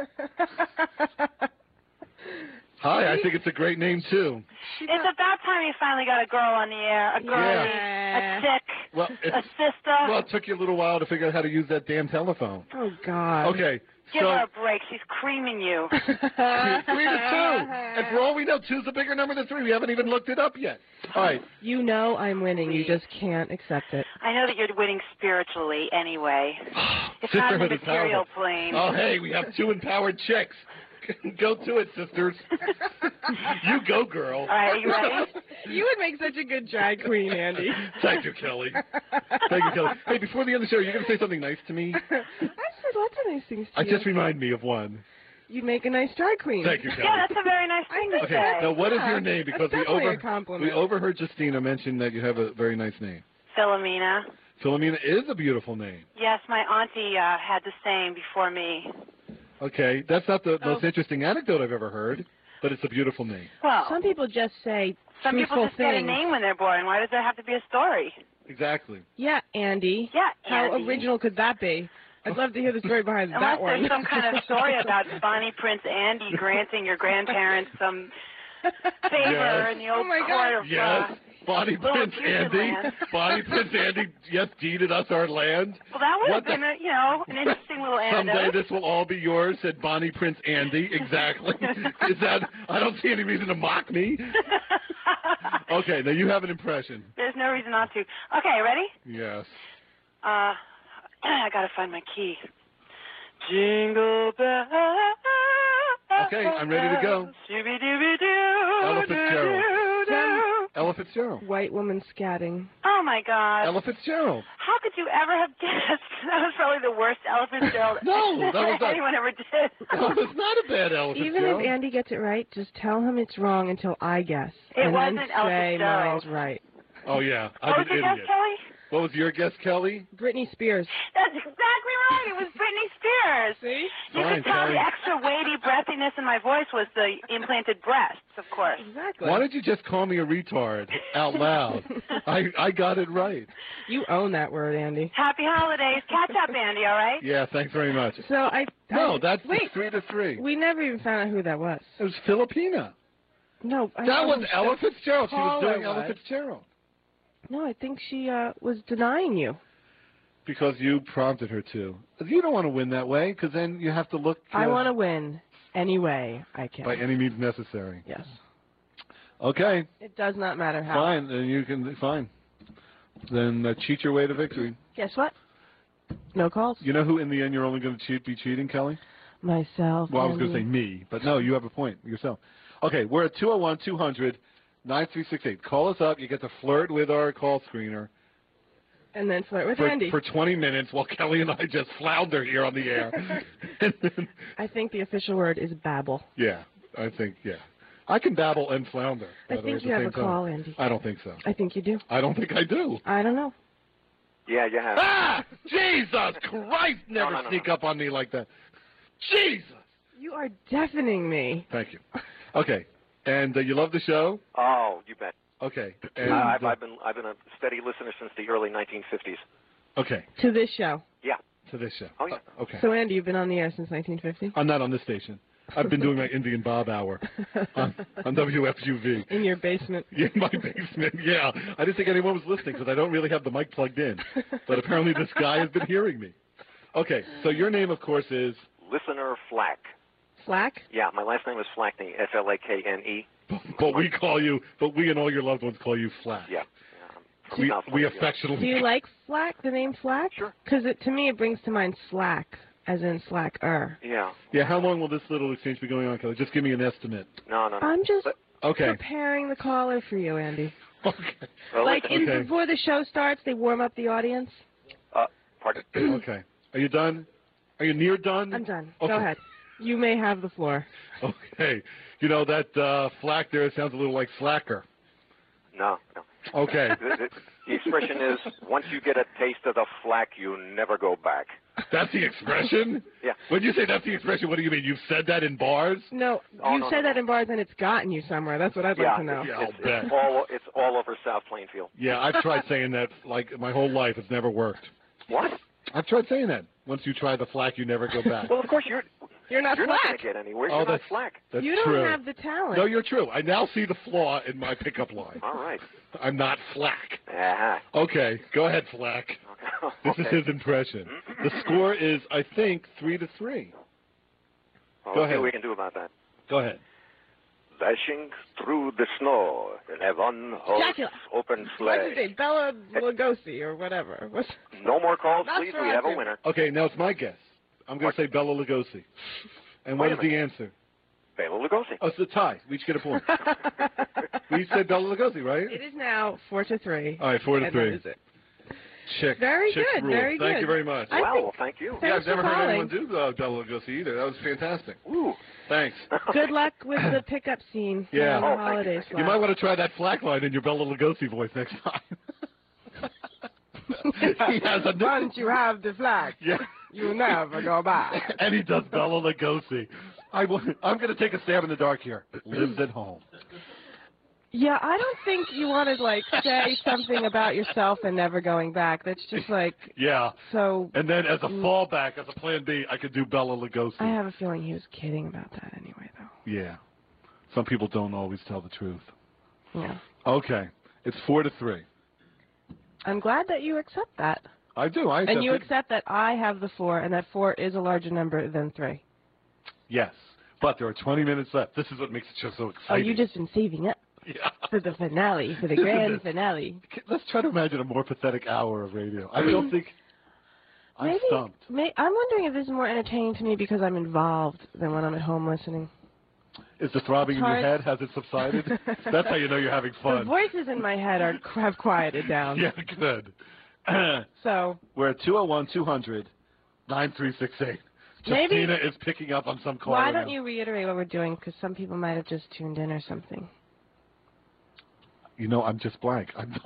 Hi, I think it's a great name too. It's about time you finally got a girl on the air. A girlie, Yeah. a chick, Well, a sister. well, it took you a little while to figure out how to use that damn telephone. Oh God. Okay, Give so her a break. She's creaming you. 3 to 2, and for all we know, 2's a bigger number than 3. We haven't even looked it up yet. All right. You know I'm winning. You just can't accept it. I know that you're winning spiritually anyway. It's not in the Sisterhood is material powerful. plane. Oh, hey, we have 2 empowered chicks. Go to it, sisters. You go, girl. All right, are you ready? You would make such a good drag queen, Andy. Thank you, Kelly. Thank you, Kelly. Hey, before the end of the show, you're going to say something nice to me? I said lots of nice things to you. Just remind me of one. You'd make a nice drag queen. Thank you, Kelly. Yeah, that's a very nice thing to Okay, say. now what is Yeah, your name? Because that's definitely a compliment. we overheard Justina mention that you have a very nice name. Philomena. Philomena is a beautiful name. Yes, my auntie had the same before me. Okay, that's not the most interesting anecdote I've ever heard, but it's a beautiful name. Well, Some people just say some people truthful just get a things. name when they're born. Why does there have to be a story? Exactly. Yeah, Andy. Yeah, How Andy. original could that be? I'd love to hear the story behind Unless that one. there's some kind of story about Bonnie Prince Andy granting your grandparents some favor Yes. in the old Oh my court God. of Yes. Bonnie Little Prince Puget Andy. land. Bonnie Prince Andy, yes, deeded us our land. Well, that would What have been, an interesting little Someday anecdote. this will all be yours, said Bonnie Prince Andy. Exactly. Is that? I don't see any reason to mock me. Okay, now you have an impression. There's no reason not to. Okay, ready? Yes. I gotta find my key. Jingle bells. Okay, I'm ready to go. Ella Fitzgerald. Ella Fitzgerald. White woman scatting. Oh my God. Ella Fitzgerald. How could you ever have guessed? That was probably the worst Ella Fitzgerald No, that was not. anyone ever did. No, it's not a bad Ella Even Fitzgerald. if Andy gets it right, just tell him it's wrong until I guess. It and wasn't then Ella say Fitzgerald. mine's right. Oh, yeah. What I'm was an your guess, idiot. Kelly? What was your guess, Kelly? Britney Spears. That's exactly right. It was Britney Spears. See? You Fine, could tell Kelly. the extra weighty breathiness in my voice was the implanted breasts, of course. Exactly. Why don't you just call me a retard out loud? I got it right. You own that word, Andy. Happy holidays. Catch up, Andy, all right? Yeah, thanks very much. So No, that's wait. 3-3. We never even found out who that was. It was Filipina. No. That was Ella Fitzgerald. She was doing caller Ella was. Fitzgerald. No, I think she was denying you. Because you prompted her to. You don't want to win that way, because then you have to look I want to win any way I can. by any means necessary. Yes. Okay, It does not matter how. fine. Then you can fine. Then cheat your way to victory. Guess what? No calls. You know who, in the end, you're only going to be cheating, Kelly? Myself. Well, I was going to say Andy. me, but no, you have a point yourself. Okay, we're at 201-200-9368. Call us up. You get to flirt with our call screener And then flirt with for, Andy. for 20 minutes while Kelly and I just flounder here on the air. And then, I think the official word is babble. yeah, I think, yeah. I can babble and flounder. I by the way, think at the you have same a time. call, Andy. I don't think so. I think you do. I don't think I do. I don't know. Yeah, you have. Ah! Jesus Christ! Never No. sneak up on me like that. Jesus! You are deafening me. Thank you. Okay, and you love the show? Oh, you bet. Okay. And, I've been a steady listener since the early 1950s. okay, To this show. Yeah. to this show. Oh, yeah. Okay. So, Andy, you've been on the air since 1950? I'm not on this station. I've been doing my Indian Bob hour on WFUV. In your basement. Yeah, in my basement, yeah. I didn't think anyone was listening because I don't really have the mic plugged in. But apparently this guy has been hearing me. Okay, so your name, of course, is? Listener Flack. Flack? Yeah, my last name is Flackney, Flakne. But we call you, but we and all your loved ones call you Flack. Yeah. We affectionately. Do you like Flack, the name Flack? Sure. Because to me it brings to mind slack, as in slacker. Yeah. Yeah, how long will this little exchange be going on, Kelly? Just give me an estimate. No. I'm just Okay. preparing the caller for you, Andy. Okay. Well, Like listen, Okay. before the show starts, they warm up the audience. pardon? Okay. Are you done? Are you near done? I'm done. Okay. Go ahead. You may have the floor. Okay. You know, that flack there sounds a little like slacker. No. Okay. The expression is, once you get a taste of the flack, you never go back. That's the expression? Yeah. When you say that's the expression, what do you mean? You've said that in bars? No, Oh, you no, said no. that in bars and it's gotten you somewhere. That's what I'd like to know. Yeah, I'll It's bet. it's all over South Plainfield. Yeah, I've tried saying that like my whole life. It's never worked. What? I've tried saying that. Once you try the flack, you never go back. Well, of course you're not not going Flack. to get anywhere. Oh, You're not that's- Flack. That's You don't true. have the talent. No, you're true. I now see the flaw in my pickup line. All right. I'm not flack. Uh-huh. Okay, go ahead, Flack. This is Okay. his impression. The score is, I think, 3-3. Well, Go let's see ahead. what we can do about that. Go ahead. Dashing through the snow in a one-horse Dracula. open What's his sleigh. name? Bella Lugosi or whatever. No more calls, Not please. for We have a Arthur. winner. Okay, now it's my guess. I'm going to say Bella Lugosi. And what Wait is a the minute. answer? Bela Lugosi. Oh, it's a tie. We each get a point. We said Bella Lugosi, right? It is now 4-3. All right, 4-3. And that is it. Chick. Very Chick good, rule. very Thank good. you very much. I Wow, think- well, thank you. Thanks Yeah, I've never for heard calling. anyone do Bella Lugosi either. That was fantastic. Ooh. Thanks. Good luck with the pickup scene Yeah. on the Oh, thank you, holidays. thank you. You might want to try that flack line in your Bella Lugosi voice next time. He has a Once you have the flag, Yeah. you never go back. And he does Bella Lugosi. I'm going to take a stab in the dark here. Lives at home. Yeah, I don't think you want to, like, say something about yourself and never going back. That's just, like, Yeah. so... And then as a fallback, as a plan B, I could do Bella Lugosi. I have a feeling he was kidding about that anyway, though. Yeah. Some people don't always tell the truth. Yeah. Okay. It's 4-3. I'm glad that you accept that. I do. I And you accept it. accept that I have the 4, and that 4 is a larger number than 3. Yes. But there are 20 minutes left. This is what makes it just so Oh, exciting. you've just been saving it. Yeah. For the finale, for the grand finale. Let's try to imagine a more pathetic hour of radio. I don't think I'm stumped. I'm wondering if this is more entertaining to me because I'm involved than when I'm at home listening. Is the throbbing in your head, has it subsided? That's how you know you're having fun. The voices in my head have quieted down. Yeah, good. So we're at 201-200-9368. Justina is picking up on some call. Why don't you reiterate what we're doing? Because some people might have just tuned in or something. You know, I'm just blank. I'm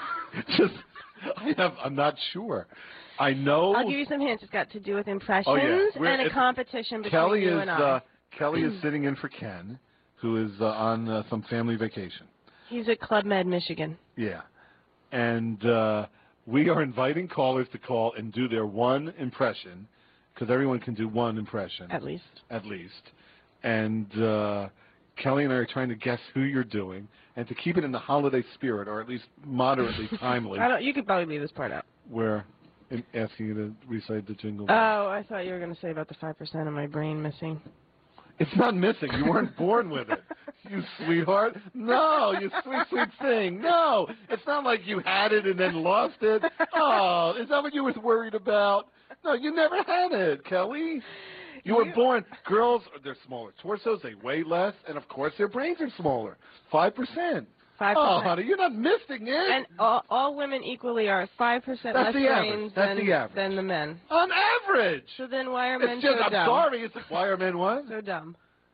not sure. I know. I'll give you some hints. It's got to do with impressions and a competition between you and I. Kelly is sitting in for Ken, who is on some family vacation. He's at Club Med, Michigan. Yeah. And we are inviting callers to call and do their one impression, because everyone can do one impression. At least. At least. And Kelly and I are trying to guess who you're doing, and to keep it in the holiday spirit, or at least moderately timely. You could probably leave this part out. Where I'm asking you to recite the jingle. Oh, I thought you were going to say about the 5% of my brain missing. It's not missing. You weren't born with it. You sweetheart. No, you sweet, sweet thing. No, it's not like you had it and then lost it. Oh, is that what you were worried about? No, you never had it, Kelly. You were born. Girls, they're smaller torsos. They weigh less. And, of course, their brains are smaller. 5%. 5%. Oh, honey, you're not missing it. And all women equally are 5% less brains than the men. On average. So then why are men so dumb? I'm sorry. Why are men what? So dumb.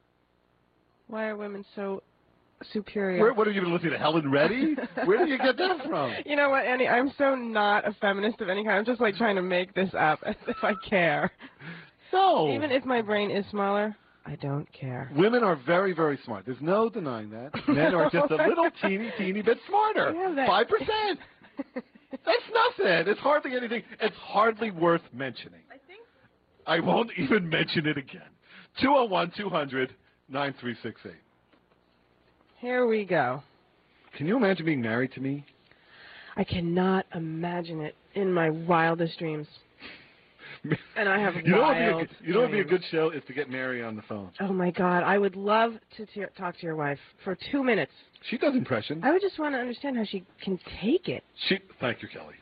Why are women so superior? What have you been listening to, Helen Reddy? Where did you get that from? You know what, Annie? I'm so not a feminist of any kind. I'm just like trying to make this up as if I care. No. Even if my brain is smaller, I don't care. Women are very, very smart. There's no denying that. Men are just a little teeny bit smarter. 5%. That's nothing. It's hardly anything. It's hardly worth mentioning. I won't even mention it again. 201-200-9368. Here we go. Can you imagine being married to me? I cannot imagine it in my wildest dreams. And I have You know what would be a good show is to get Mary on the phone. Oh, my God. I would love to talk to your wife for 2 minutes. She does impressions. I would just want to understand how she can take it. Thank you, Kelly.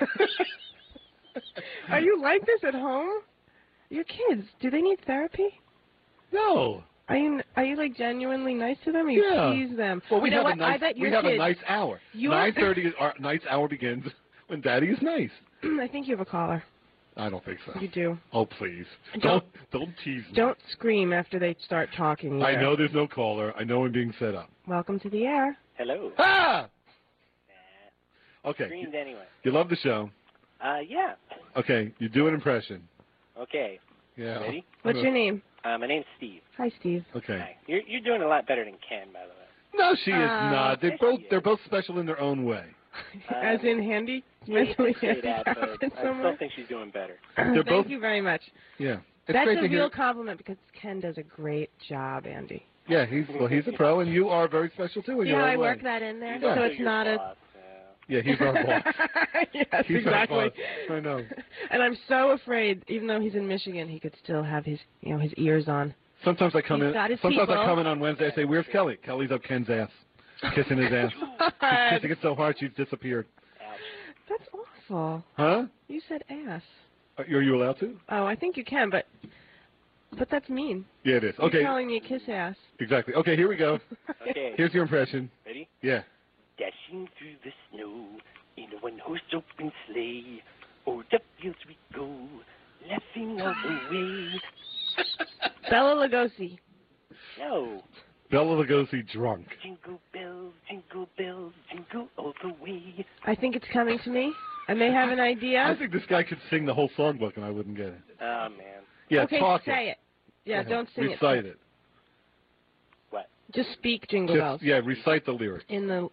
Are you like this at home? Your kids, do they need therapy? No. Are you like genuinely nice to them? Or you tease them? Well, we have a nice hour. 9:30, our nice hour begins when Daddy is nice. I think you have a caller. I don't think so. You do. Oh, please. Don't tease me. Don't scream after they start talking. I know there's no caller. I know I'm being set up. Welcome to the air. Hello. Ah! Okay. Screamed anyway. You love the show? Yeah. Okay, you do an impression. Okay. Yeah. Ready? What's your name? My name's Steve. Hi, Steve. Okay. Hi. You're doing a lot better than Ken, by the way. No, she is not. They're both special in their own way. As in handy? Yeah, you can say handicapped that, but I somewhere? still think she's doing better. Thank you very much. Yeah. That's a real compliment because Ken does a great job, Andy. Yeah, he's a pro, and you are very special too. In your own I way. work that in there, Yeah. so it's not boss, Yeah, he's our boss. Yes, he's exactly. Our boss. I know. And I'm so afraid, even though he's in Michigan, he could still have his ears on. Sometimes I come He's in. got his Sometimes people. I come in on Wednesday. I say, "Where's Kelly?" Kelly's up Ken's ass, kissing his ass. She's kissing it so hard she's disappeared. That's awful. Huh? You said ass. Are you allowed to? Oh, I think you can, but that's mean. Yeah, it is. You're Okay. calling me a kiss ass. Exactly. Okay, here we go. Okay. Here's your impression. Ready? Yeah. Dashing through the snow in a one-horse open sleigh. O'er the fields we go, laughing all the way. Bela Lugosi. No. Bela Lugosi drunk. Jingle bells, jingle all the way. I think it's coming to me. I may have an idea. I think this guy could sing the whole songbook and I wouldn't get it. Oh, man. Yeah, okay, talk say it. Yeah, don't sing Recite it. What? Just speak Jingle Bells. Yeah, recite the lyrics. In the.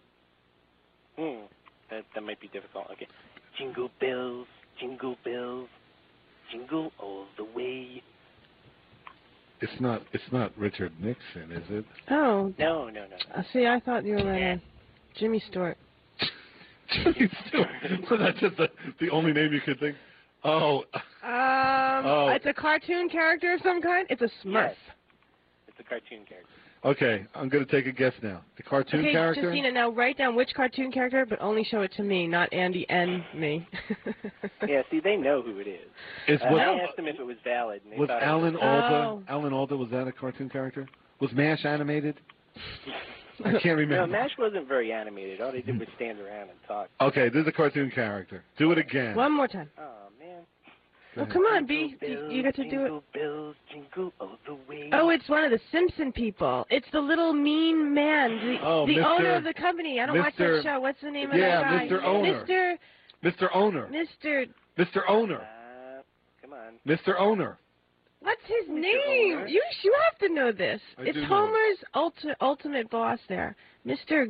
That might be difficult. Okay. Jingle bells, jingle all the way. It's not Richard Nixon, is it? Oh. No. See, I thought you were Jimmy Stewart. Jimmy Stewart. So that's just the only name you could think? Oh. It's a cartoon character of some kind? It's a Smurf. Yes. It's a cartoon character. Okay, I'm going to take a guess now. The cartoon character? Okay, Justina, now write down which cartoon character, but only show it to me, not Andy and me. Yeah, see, they know who it is. I asked them if it was valid. And they Was thought Alan it Alda? Alan Alda, was that a cartoon character? Was MASH animated? I can't remember. No, MASH wasn't very animated. All they did was stand around and talk. Okay, this is a cartoon character. Do it again. One more time. Oh, man. Well, come on, B. You got to do it. Bells, jingle all the way. Oh, it's one of the Simpson people. It's the little mean man, the owner of the company. I don't watch that show. What's the name of that guy? Mr. Owner. Mr. Owner. Mr. Owner. Come on. Mr. Owner. What's his name? You have to know this. It's Homer's ultimate boss there. Mr.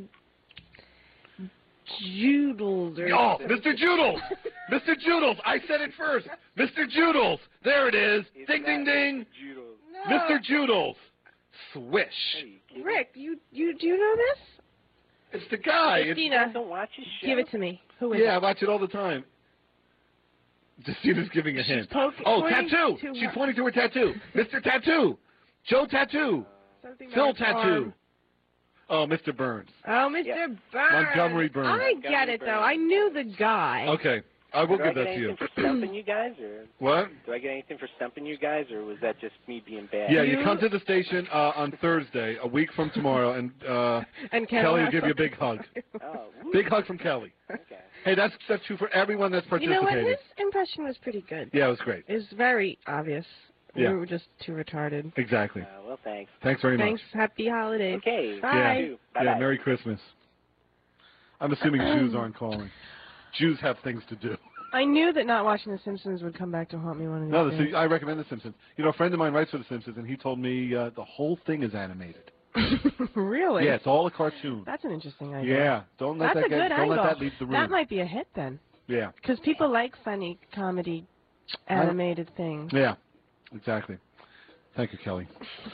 Joodles. Oh, Mr. Joodles! Mr. Joodles! I said it first. Mr. Joodles! There it is. Ding, ding, ding. No. Mr. Joodles. Swish. Rick, do you know this? It's the guy. Justina, don't watch his show? give it to me. Who is Yeah, I it? watch it all the time. Justina's giving a hint. pointing Tattoo. to She's her. pointing to her tattoo. Mr. Tattoo. Joe Tattoo. Something Phil about his Tattoo. arm. Oh, Mr. Burns. Oh, Mr. Burns. Montgomery Burns. I get it, though. I knew the guy. Okay. I will Do I give get that to you. anything for stumping you guys, or What? do I get anything for stumping you guys, or was that just me being bad? Yeah, you come to the station on Thursday, a week from tomorrow, and Kelly will give you a big hug. Oh, woo. Big hug from Kelly. Okay. Hey, that's true for everyone that's You know participated. what? His impression was pretty good. Yeah, it was great. It was very obvious. Yeah. We were just too retarded. Exactly. Well, thanks. Thanks very Thanks. much. Happy holidays. Okay. Bye. Yeah, Merry Christmas. I'm assuming Jews aren't calling. Jews have things to do. I knew that not watching The Simpsons would come back to haunt me one of these days. I recommend The Simpsons. You know, a friend of mine writes for The Simpsons, and he told me the whole thing is animated. Really? Yeah, it's all a cartoon. That's an interesting idea. Yeah, don't let That's that a good don't angle. let that leave the room. That might be a hit then. Yeah. Because people like funny comedy animated things. Yeah, exactly. Thank you, Kelly.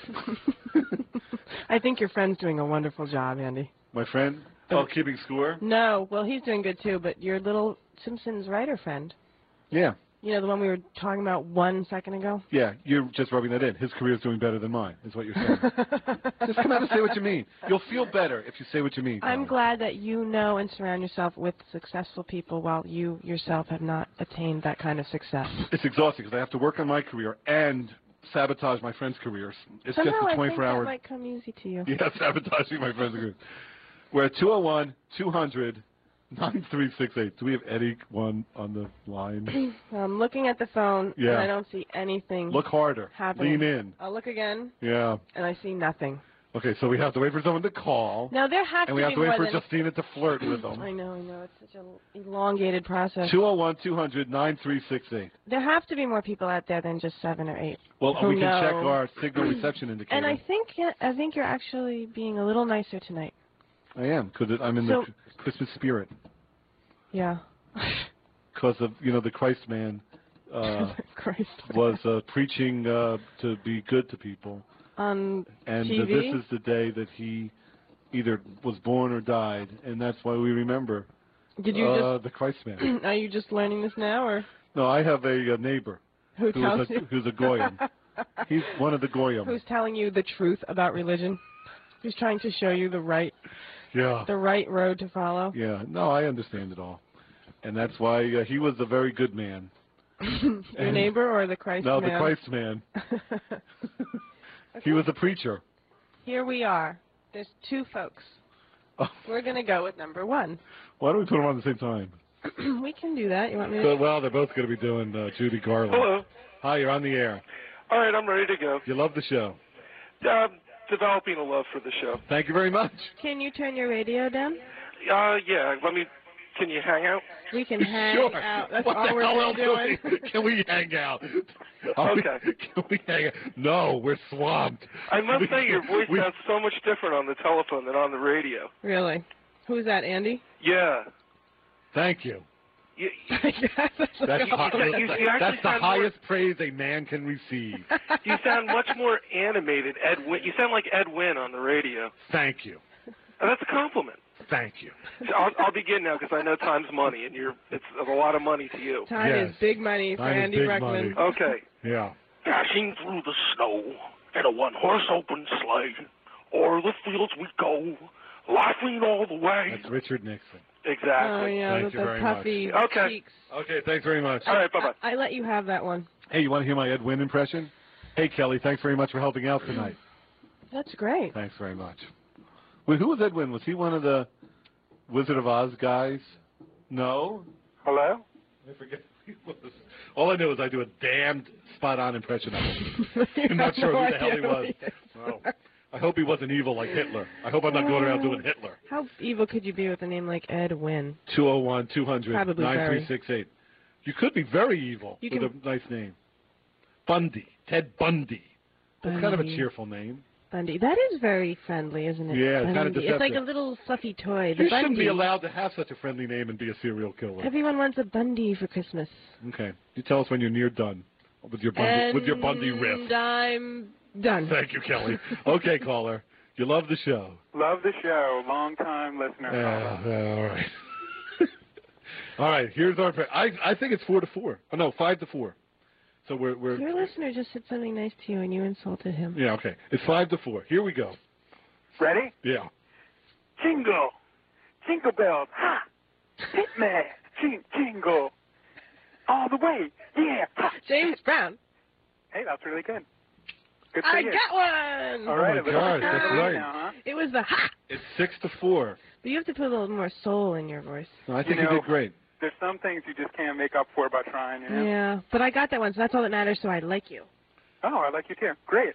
I think your friend's doing a wonderful job, Andy. My friend? Oh, keeping score? No, well, he's doing good too, but your little Simpsons writer friend. Yeah. You know, the one we were talking about 1 second ago? Yeah, you're just rubbing that in. His career's doing better than mine, is what you're saying. Just come out and say what you mean. You'll feel better if you say what you mean. I'm glad that you know and surround yourself with successful people while you yourself have not attained that kind of success. It's exhausting because I have to work on my career and sabotage my friends' careers. It's Somehow just a 24 I think hour. that might come easy to you. Yeah, sabotaging my friends' careers. We're at 201-200-9368. Do we have Eddie one on the line? I'm looking at the phone, Yeah. and I don't see anything. Look harder. Happening. Lean in. I'll look again, Yeah. and I see nothing. Okay, so we have to wait for someone to call. Now there have and we to have be to wait more for than Justina to flirt with them. I know. It's such an elongated process. 201-200-9368. There have to be more people out there than just 7 or 8. Well, who we can check know. our signal reception indicator. And I think you're actually being a little nicer tonight. I am, because I'm in the Christmas spirit. Yeah. Because of, the Christ man was preaching to be good to people. On and TV? This is the day that he either was born or died, and that's why we remember Did you just, the Christ man. Are you just learning this now, or? No, I have a neighbor who's a Goyim. He's one of the Goyim. Who's telling you the truth about religion? Who's trying to show you the right road to follow? Yeah, no, I understand it all. And that's why he was a very good man. Your neighbor or the Christ man? No, the Christ man. He was a preacher. Here we are. There's 2 folks. Oh. We're going to go with number 1. Why don't we put them on at the same time? We can do that. You want me to? Well, they're both going to be doing Judy Garland. Hello. Hi, you're on the air. All right, I'm ready to go. You love the show. Developing a love for the show. Thank you very much. Can you turn your radio down? Yeah. Can you hang out? We can hang sure. out. That's what all the we're hell doing. Can we hang out? Okay. Can we hang out? No, we're swamped. I must say your voice sounds so much different on the telephone than on the radio. Really? Who's that, Andy? Yeah. Thank you. That's the highest praise a man can receive. You sound much more animated, Ed Wynn. You sound like Ed Wynn on the radio. Thank you. And that's a compliment. Thank you. So I'll begin now because I know time's money, and it's a lot of money to you. Time is big money for Andy Breckman. Okay. Yeah. Dashing through the snow in a one-horse open sleigh, o'er the fields we go, laughing all the way. That's Richard Nixon. Exactly. Oh, yeah, Thank with you the very puffy much. Okay. cheeks. Okay, thanks very much. All right, bye-bye. I let you have that one. Hey, you want to hear my Ed Wynn impression? Hey, Kelly, thanks very much for helping out tonight. That's great. Thanks very much. Wait, who was Ed Wynn? Was he one of the Wizard of Oz guys? No? Hello? I forget who he was. All I know is I do a damned spot-on impression of him. I'm not sure who the hell he was. No. I hope he wasn't evil like Hitler. I hope I'm not going around doing Hitler. How evil could you be with a name like Ed Wynn? 201-200-9368. You could be very evil with a nice name. Bundy. Ted Bundy. That's kind of a cheerful name. Bundy. That is very friendly, isn't it? Yeah, it's kind of Bundy. deceptive. It's like a little fluffy toy. The You Bundy. shouldn't be allowed to have such a friendly name and be a serial killer. Everyone wants a Bundy for Christmas. Okay. You tell us when you're near done with your Bundy riff. And I'm done. Thank you, Kelly. Okay, caller. You love the show. Love the show. Long-time listener. All right. All right. Here's our. I think it's 4-4. Oh no, 5-4. So we're. Your listener just said something nice to you and you insulted him. Yeah. Okay. It's 5-4. Here we go. Ready? Yeah. Jingle. Jingle bells. Ha! Hitman. Jingle. All the way. Yeah. Ha! James Brown. Hey, that's really good. Good for I you. got one. All right. Oh my gosh, that's right. Now, huh? It was the ha. It's 6-4. But you have to put a little more soul in your voice. No, I think you did great. There's some things you just can't make up for by trying, you know? Yeah, but I got that one, so that's all that matters, so I like you. Oh, I like you too. Great.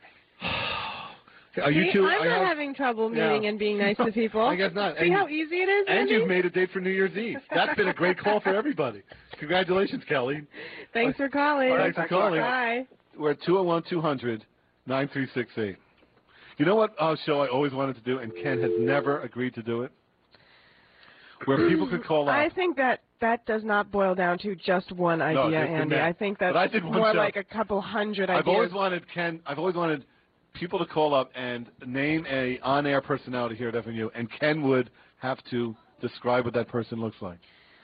Are you two? I'm not having trouble meeting and being nice to people. I guess not. See how easy it is, And Andy? you've made a date for New Year's Eve. That's been a great call for everybody. Congratulations, Kelly. Thanks for calling. Thanks for calling. Bye. We're at 201-200-9368. You know what show I always wanted to do, and Ken has never agreed to do it? Where people could call up. I think that does not boil down to just one idea, Andy. I think that's more like a couple hundred ideas. I've always wanted people to call up and name a on-air personality here at FMU, and Ken would have to describe what that person looks like.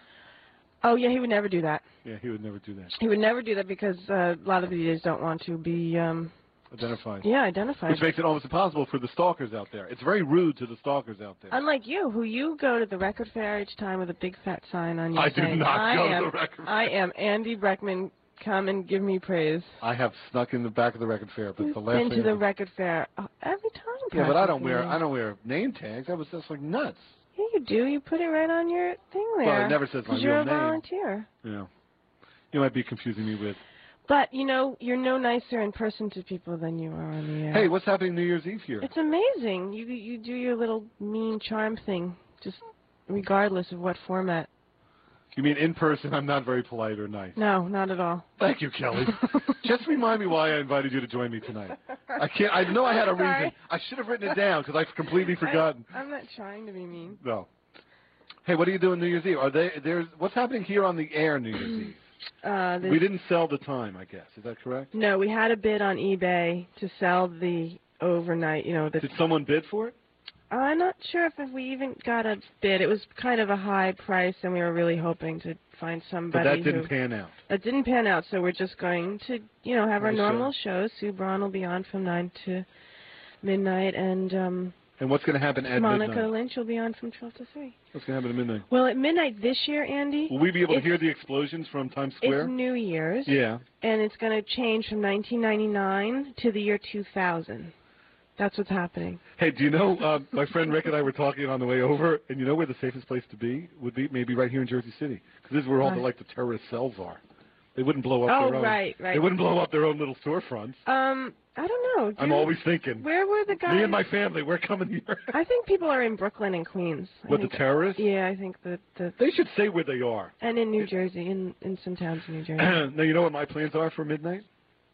Oh, yeah, he would never do that. Yeah, he would never do that. He would never do that because a lot of the DJs don't want to be identified. Yeah, identified. Which makes it almost impossible for the stalkers out there. It's very rude to the stalkers out there. Unlike you, who you go to the record fair each time with a big fat sign on your I do not go to the record fair. I am Andy Breckman. Come and give me praise. I have snuck in the back of the record fair, but the last Been thing to the record fair every time. Yeah, but I don't practically. wear name tags. That was just like nuts. Yeah, you do. You put it right on your thing there. Well, it never says my 'cause you're real a name. volunteer. Yeah. You might be confusing me with. But, you know, you're no nicer in person to people than you are on the air. Hey, what's happening New Year's Eve here? It's amazing. You do your little mean charm thing, just regardless of what format. You mean in person I'm not very polite or nice? No, not at all. Thank you, Kelly. Just remind me why I invited you to join me tonight. I know I had a Sorry. reason. I should have written it down because I've completely forgotten. I'm not trying to be mean. No. Hey, what are you doing New Year's Eve? What's happening here on the air New Year's Eve? We didn't sell the time, I guess. Is that correct? No, we had a bid on eBay to sell the overnight, Did someone bid for it? I'm not sure if we even got a bid. It was kind of a high price, and we were really hoping to find somebody. But that didn't pan out. That didn't pan out, so we're just going to, have our Nice normal shows. Sue Braun will be on from 9 to midnight, and what's going to happen at Monica midnight? Lynch will be on from 12 to 3. What's going to happen at midnight? Well, at midnight this year, Andy. Will we be able to hear the explosions from Times Square? It's New Year's. Yeah. And it's going to change from 1999 to the year 2000. That's what's happening. Hey, do you know, my friend Rick and I were talking on the way over, and you know where the safest place to be would be? Maybe right here in Jersey City, because this is where all the terrorist cells are. They wouldn't blow up their own. Right. They wouldn't blow up their own little storefronts. I don't know. I'm always thinking. Where were the guys? Me and my family, we're coming here. I think people are in Brooklyn and Queens. What, the terrorists? Yeah, I think that they should say where they are. And in New Jersey, in some towns in New Jersey. Now, you know what my plans are for midnight?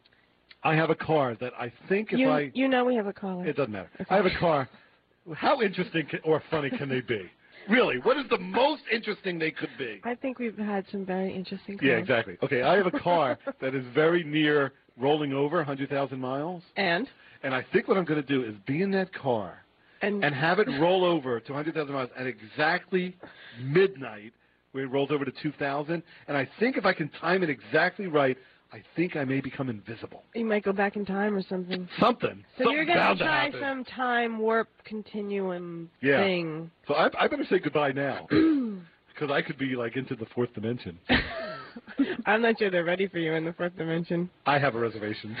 I have a car that I think if I... You know we have a caller. It doesn't matter. Okay. I have a car. How interesting or funny can they be? Really, what is the most interesting they could be? I think we've had some very interesting calls. Yeah, exactly. Okay, I have a car that is very near rolling over 100,000 miles. And I think what I'm going to do is be in that car and have it roll over to 100,000 miles at exactly midnight, where it rolls over to 2,000. And I think if I can time it exactly right, I think I may become invisible. You might go back in time or something. Something. So you're going bound to try happen. some time warp continuum thing. So I better say goodbye now. Because I could be, like, into the fourth dimension. I'm not sure they're ready for you in the fourth dimension. I have a reservation.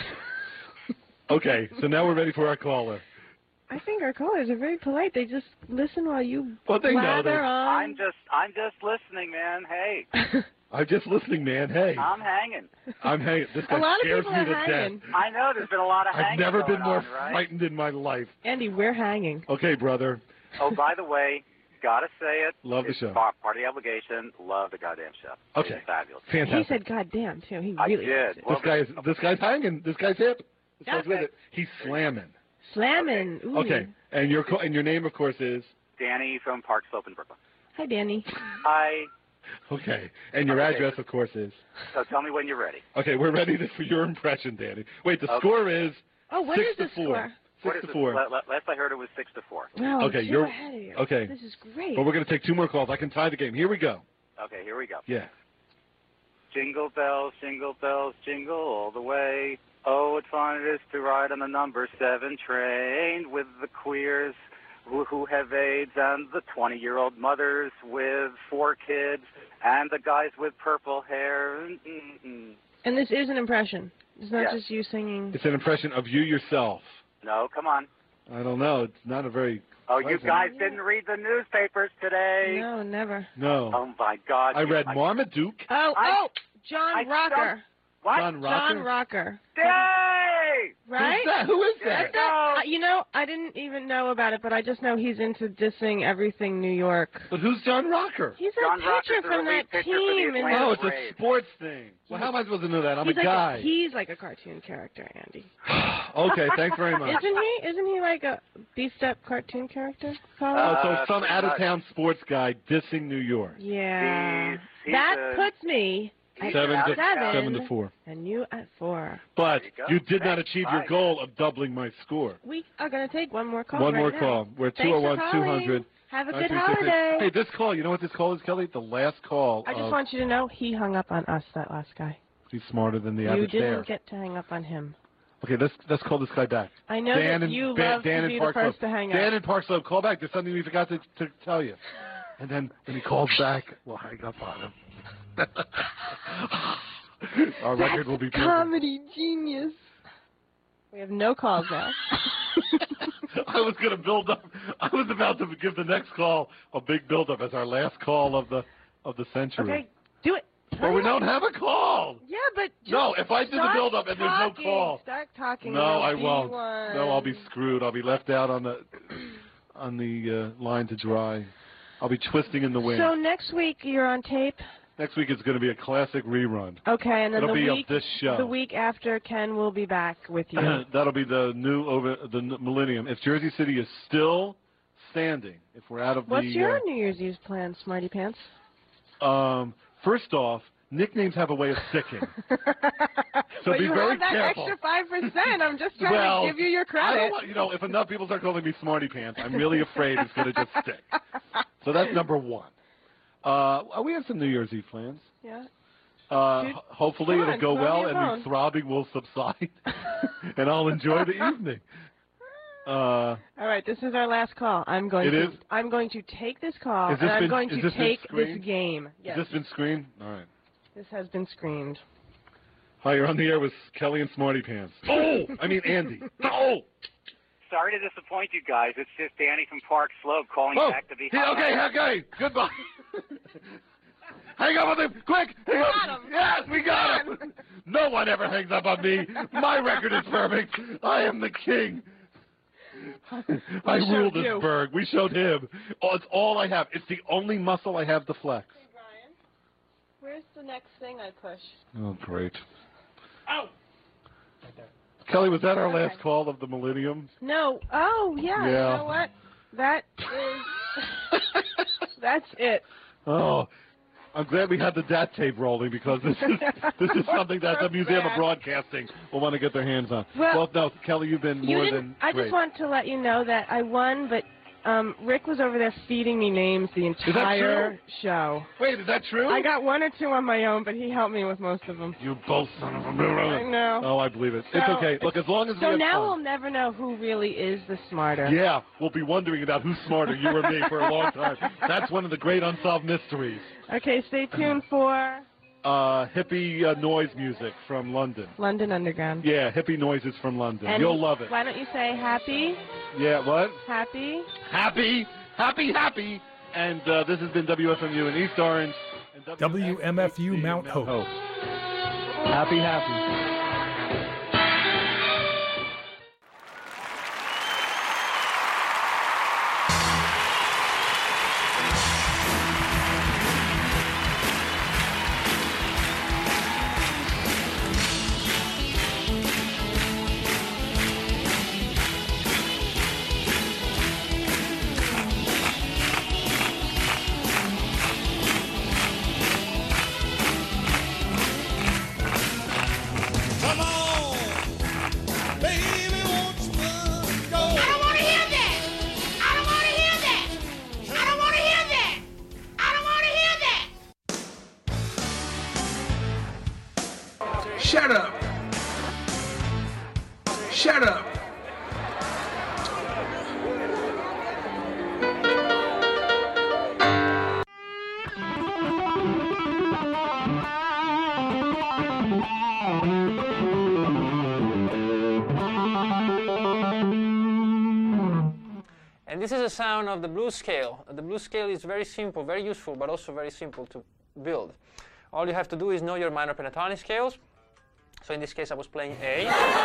Okay, so now we're ready for our caller. I think our callers are very polite. They just listen while you Well, they know blather that. on. I'm just listening, man. Hey. I'm just listening, man. Hey. I'm hanging. I'm hanging. This guy A lot of scares people me are to hanging. death. I know there's been a lot of hanging. I've never been going more on, right? frightened in my life. Andy, we're hanging. Okay, brother. Oh, by the way, gotta say it. Love the it's show. Part of the obligation. Love the goddamn show. Okay. It's fabulous. Fantastic. He said "goddamn" too. He I really did. did. This guy's hanging. This guy's hip. This guy's Okay. with it. He's slamming. Slamming. Ooh. Okay, and your name, of course, is. Danny from Park Slope in Brooklyn. Hi, Danny. Hi. Okay, and your Okay. address, of course, is. So tell me when you're ready. Okay, we're ready for your impression, Danny. Wait, the score is. Oh, what 6 is the to 4. score? 6 6 to to 4. Last I heard it was 6-4. Wow, Okay, you're you're ahead of you. okay. This is great. Well, we're going to take 2 more calls. I can tie the game. Here we go. Okay, here we go. Yeah. Jingle bells, jingle all the way. Oh, what fun it is to ride on the number 7 train with the queers who have AIDS and the 20-year-old mothers with 4 kids and the guys with purple hair. And this is an impression. It's not Yes. just you singing. It's an impression of you yourself. No, come on. I don't know. It's not a very. Oh, you pleasant- guys didn't read the newspapers today. No, never. No. Oh, my God. I read Marmaduke. Oh, John Rocker. What? John Rocker. John Rocker. Hey! Right? Who's that? Who is that? You know, I didn't even know about it, but I just know he's into dissing everything New York. But who's John Rocker? He's John a pitcher Rocker's the from relief that pitcher for the team. Atlanta Oh, it's a Braves. sports thing. Well, how am I supposed to know that? I'm he's a like guy. He's like a cartoon character, Andy. Okay, thanks very much. Isn't he like a beefed up cartoon character? Oh, so some pretty out-of-town sports guy dissing New York. Yeah. He's That a- puts me at 7 to 4. and you at 4. But you go. you did not Thanks. achieve your Bye. goal of doubling my score. We are going to take one more call. One right more now. call. We're Thanks for 201-200. Have a good 9366. holiday. Hey, this call, you know what this call is, Kelly? The last call. I just want you to know he hung up on us, that last guy. He's smarter than the You average didn't bear. get to hang up on him. Okay, let's call this guy back. I know that you love Dan to in be Park the first Slope. to hang Dan up. in Park Slope, call back. There's something we forgot to tell you. And then when he calls back, we'll hang up on him. Our record will be broken. Comedy genius. We have no calls now. I was going to build up. I was about to give the next call a big build-up as our last call of the century. Okay, do it. But we don't have a call. Yeah, but just No, if I do the start build-up and there's no talking. call. Start talking. No, There'll I be won't. one. No, I'll be screwed. I'll be left out on the line to dry. I'll be twisting in the wind. So next week you're on tape. Next week is going to be a classic rerun. Okay, and then It'll the be week of this show. the week after Ken will be back with you. That'll be the millennium. If Jersey City is still standing, if we're out of What's the. your New Year's Eve plan, Smarty Pants? First off, nicknames have a way of sticking. So but be you very have that careful. extra 5%. I'm just trying to give you your I credit. don't want, if enough people start calling me Smarty Pants, I'm really afraid it's going to just stick. So that's number one. We have some New Year's Eve plans. Yeah. Hopefully come on, it'll go throw well me a and bone. the throbbing will subside, and I'll enjoy the evening. All right, this is our last call. I'm going to take this call, and I'm going to take this game. Yes. Has this been screened? All right. This has been screened. Hi, you're on the air with Kelly and Smarty Pants. Oh, I mean Andy. Oh. Sorry to disappoint you guys. It's just Danny from Park Slope calling back to be. Okay. Goodbye. Hang up on him, quick! Hang up. Yes, we got him. No one ever hangs up on me. My record is perfect. I am the king. I rule this burg. We showed him. Oh, it's all I have. It's the only muscle I have to flex. Hey, Brian, where's the next thing I push? Oh, great. Oh. Kelly, was that our last call of the millennium? No. Oh, yeah. You know what? That is. That's it. Oh, I'm glad we had the DAT tape rolling because this is something that the Museum of Broadcasting will want to get their hands on. Well, no, Kelly, you've been more than I great. just want to let you know that I won, but Rick was over there feeding me names the entire show. Wait, is that true? I got one or two on my own, but he helped me with most of them. You both son of a... I know. Oh, I believe it. It's okay. Look, as long as we So have now fun. we'll never know who really is the smarter. Yeah, we'll be wondering about who's smarter, you or me, for a long time. That's one of the great unsolved mysteries. Okay, stay tuned for... hippie noise music from London. London Underground. Yeah, hippie noises from London. And You'll love it. Why don't you say happy? Yeah, what? Happy? Happy. And this has been WFMU in East Orange. And WMFU Mount Hope. Happy. Shut up. Shut up. And this is the sound of the blues scale. The blues scale is very simple, very useful, but also very simple to build. All you have to do is know your minor pentatonic scales. So in this case, I was playing A.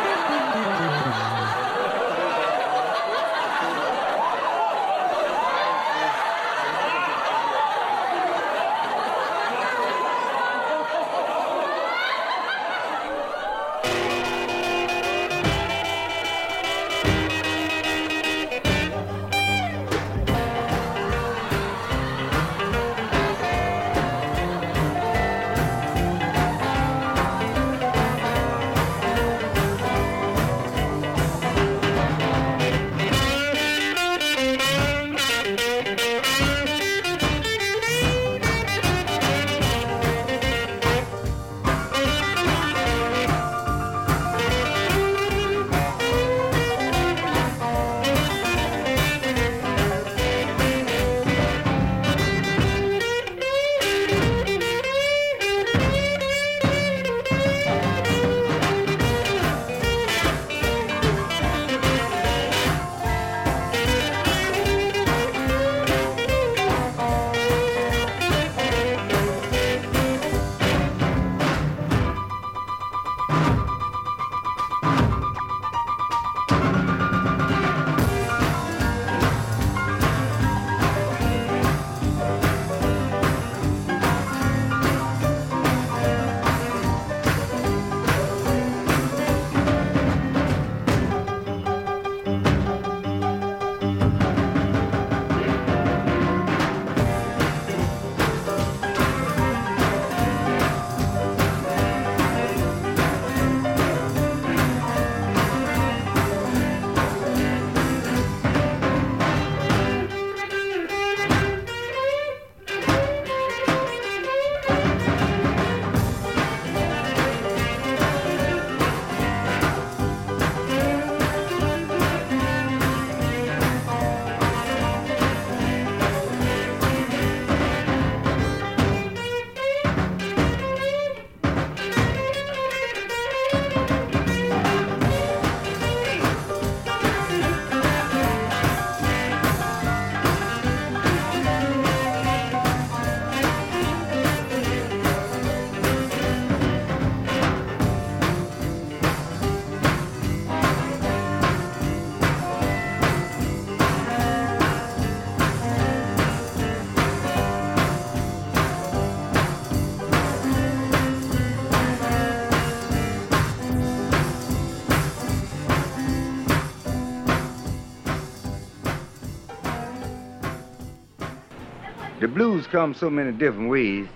The blues come so many different ways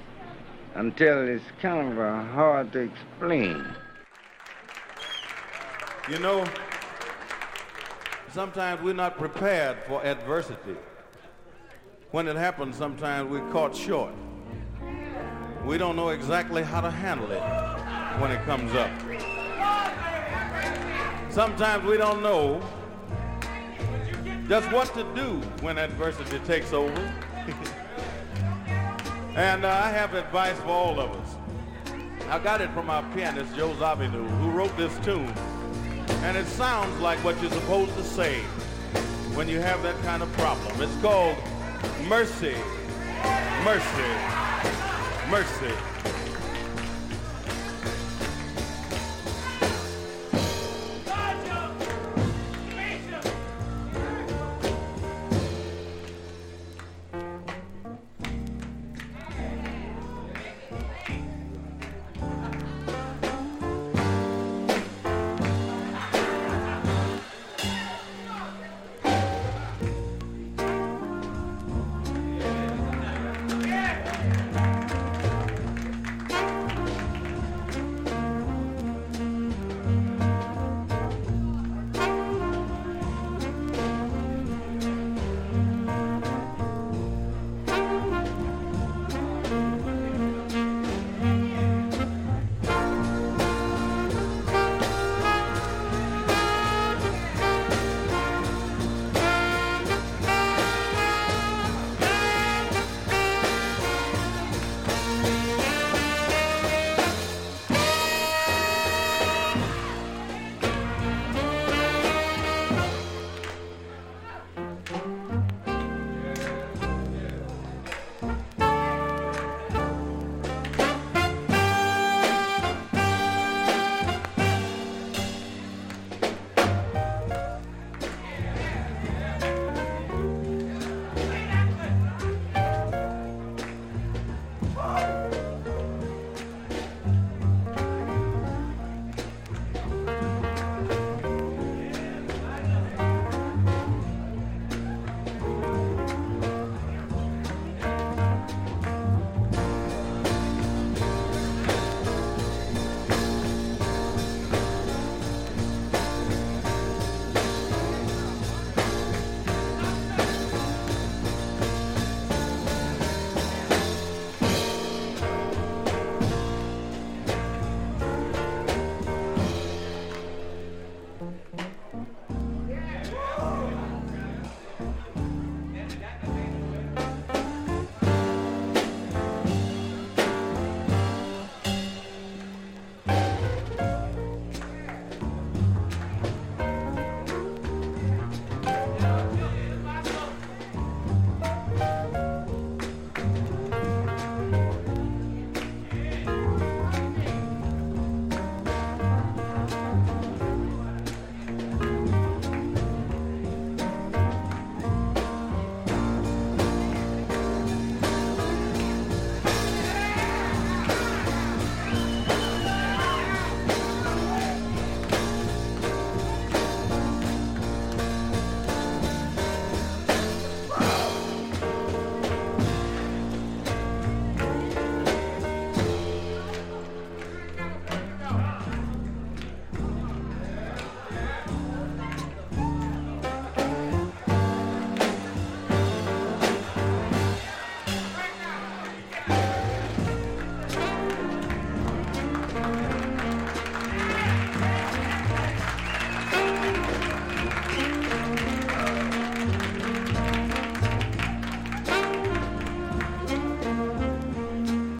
until it's kind of hard to explain. You know, sometimes we're not prepared for adversity. When it happens, sometimes we're caught short. We don't know exactly how to handle it when it comes up. Sometimes we don't know just what to do when adversity takes over. And I have advice for all of us. I got it from our pianist, Joe Zawinul, who wrote this tune. And it sounds like what you're supposed to say when you have that kind of problem. It's called Mercy, Mercy, Mercy.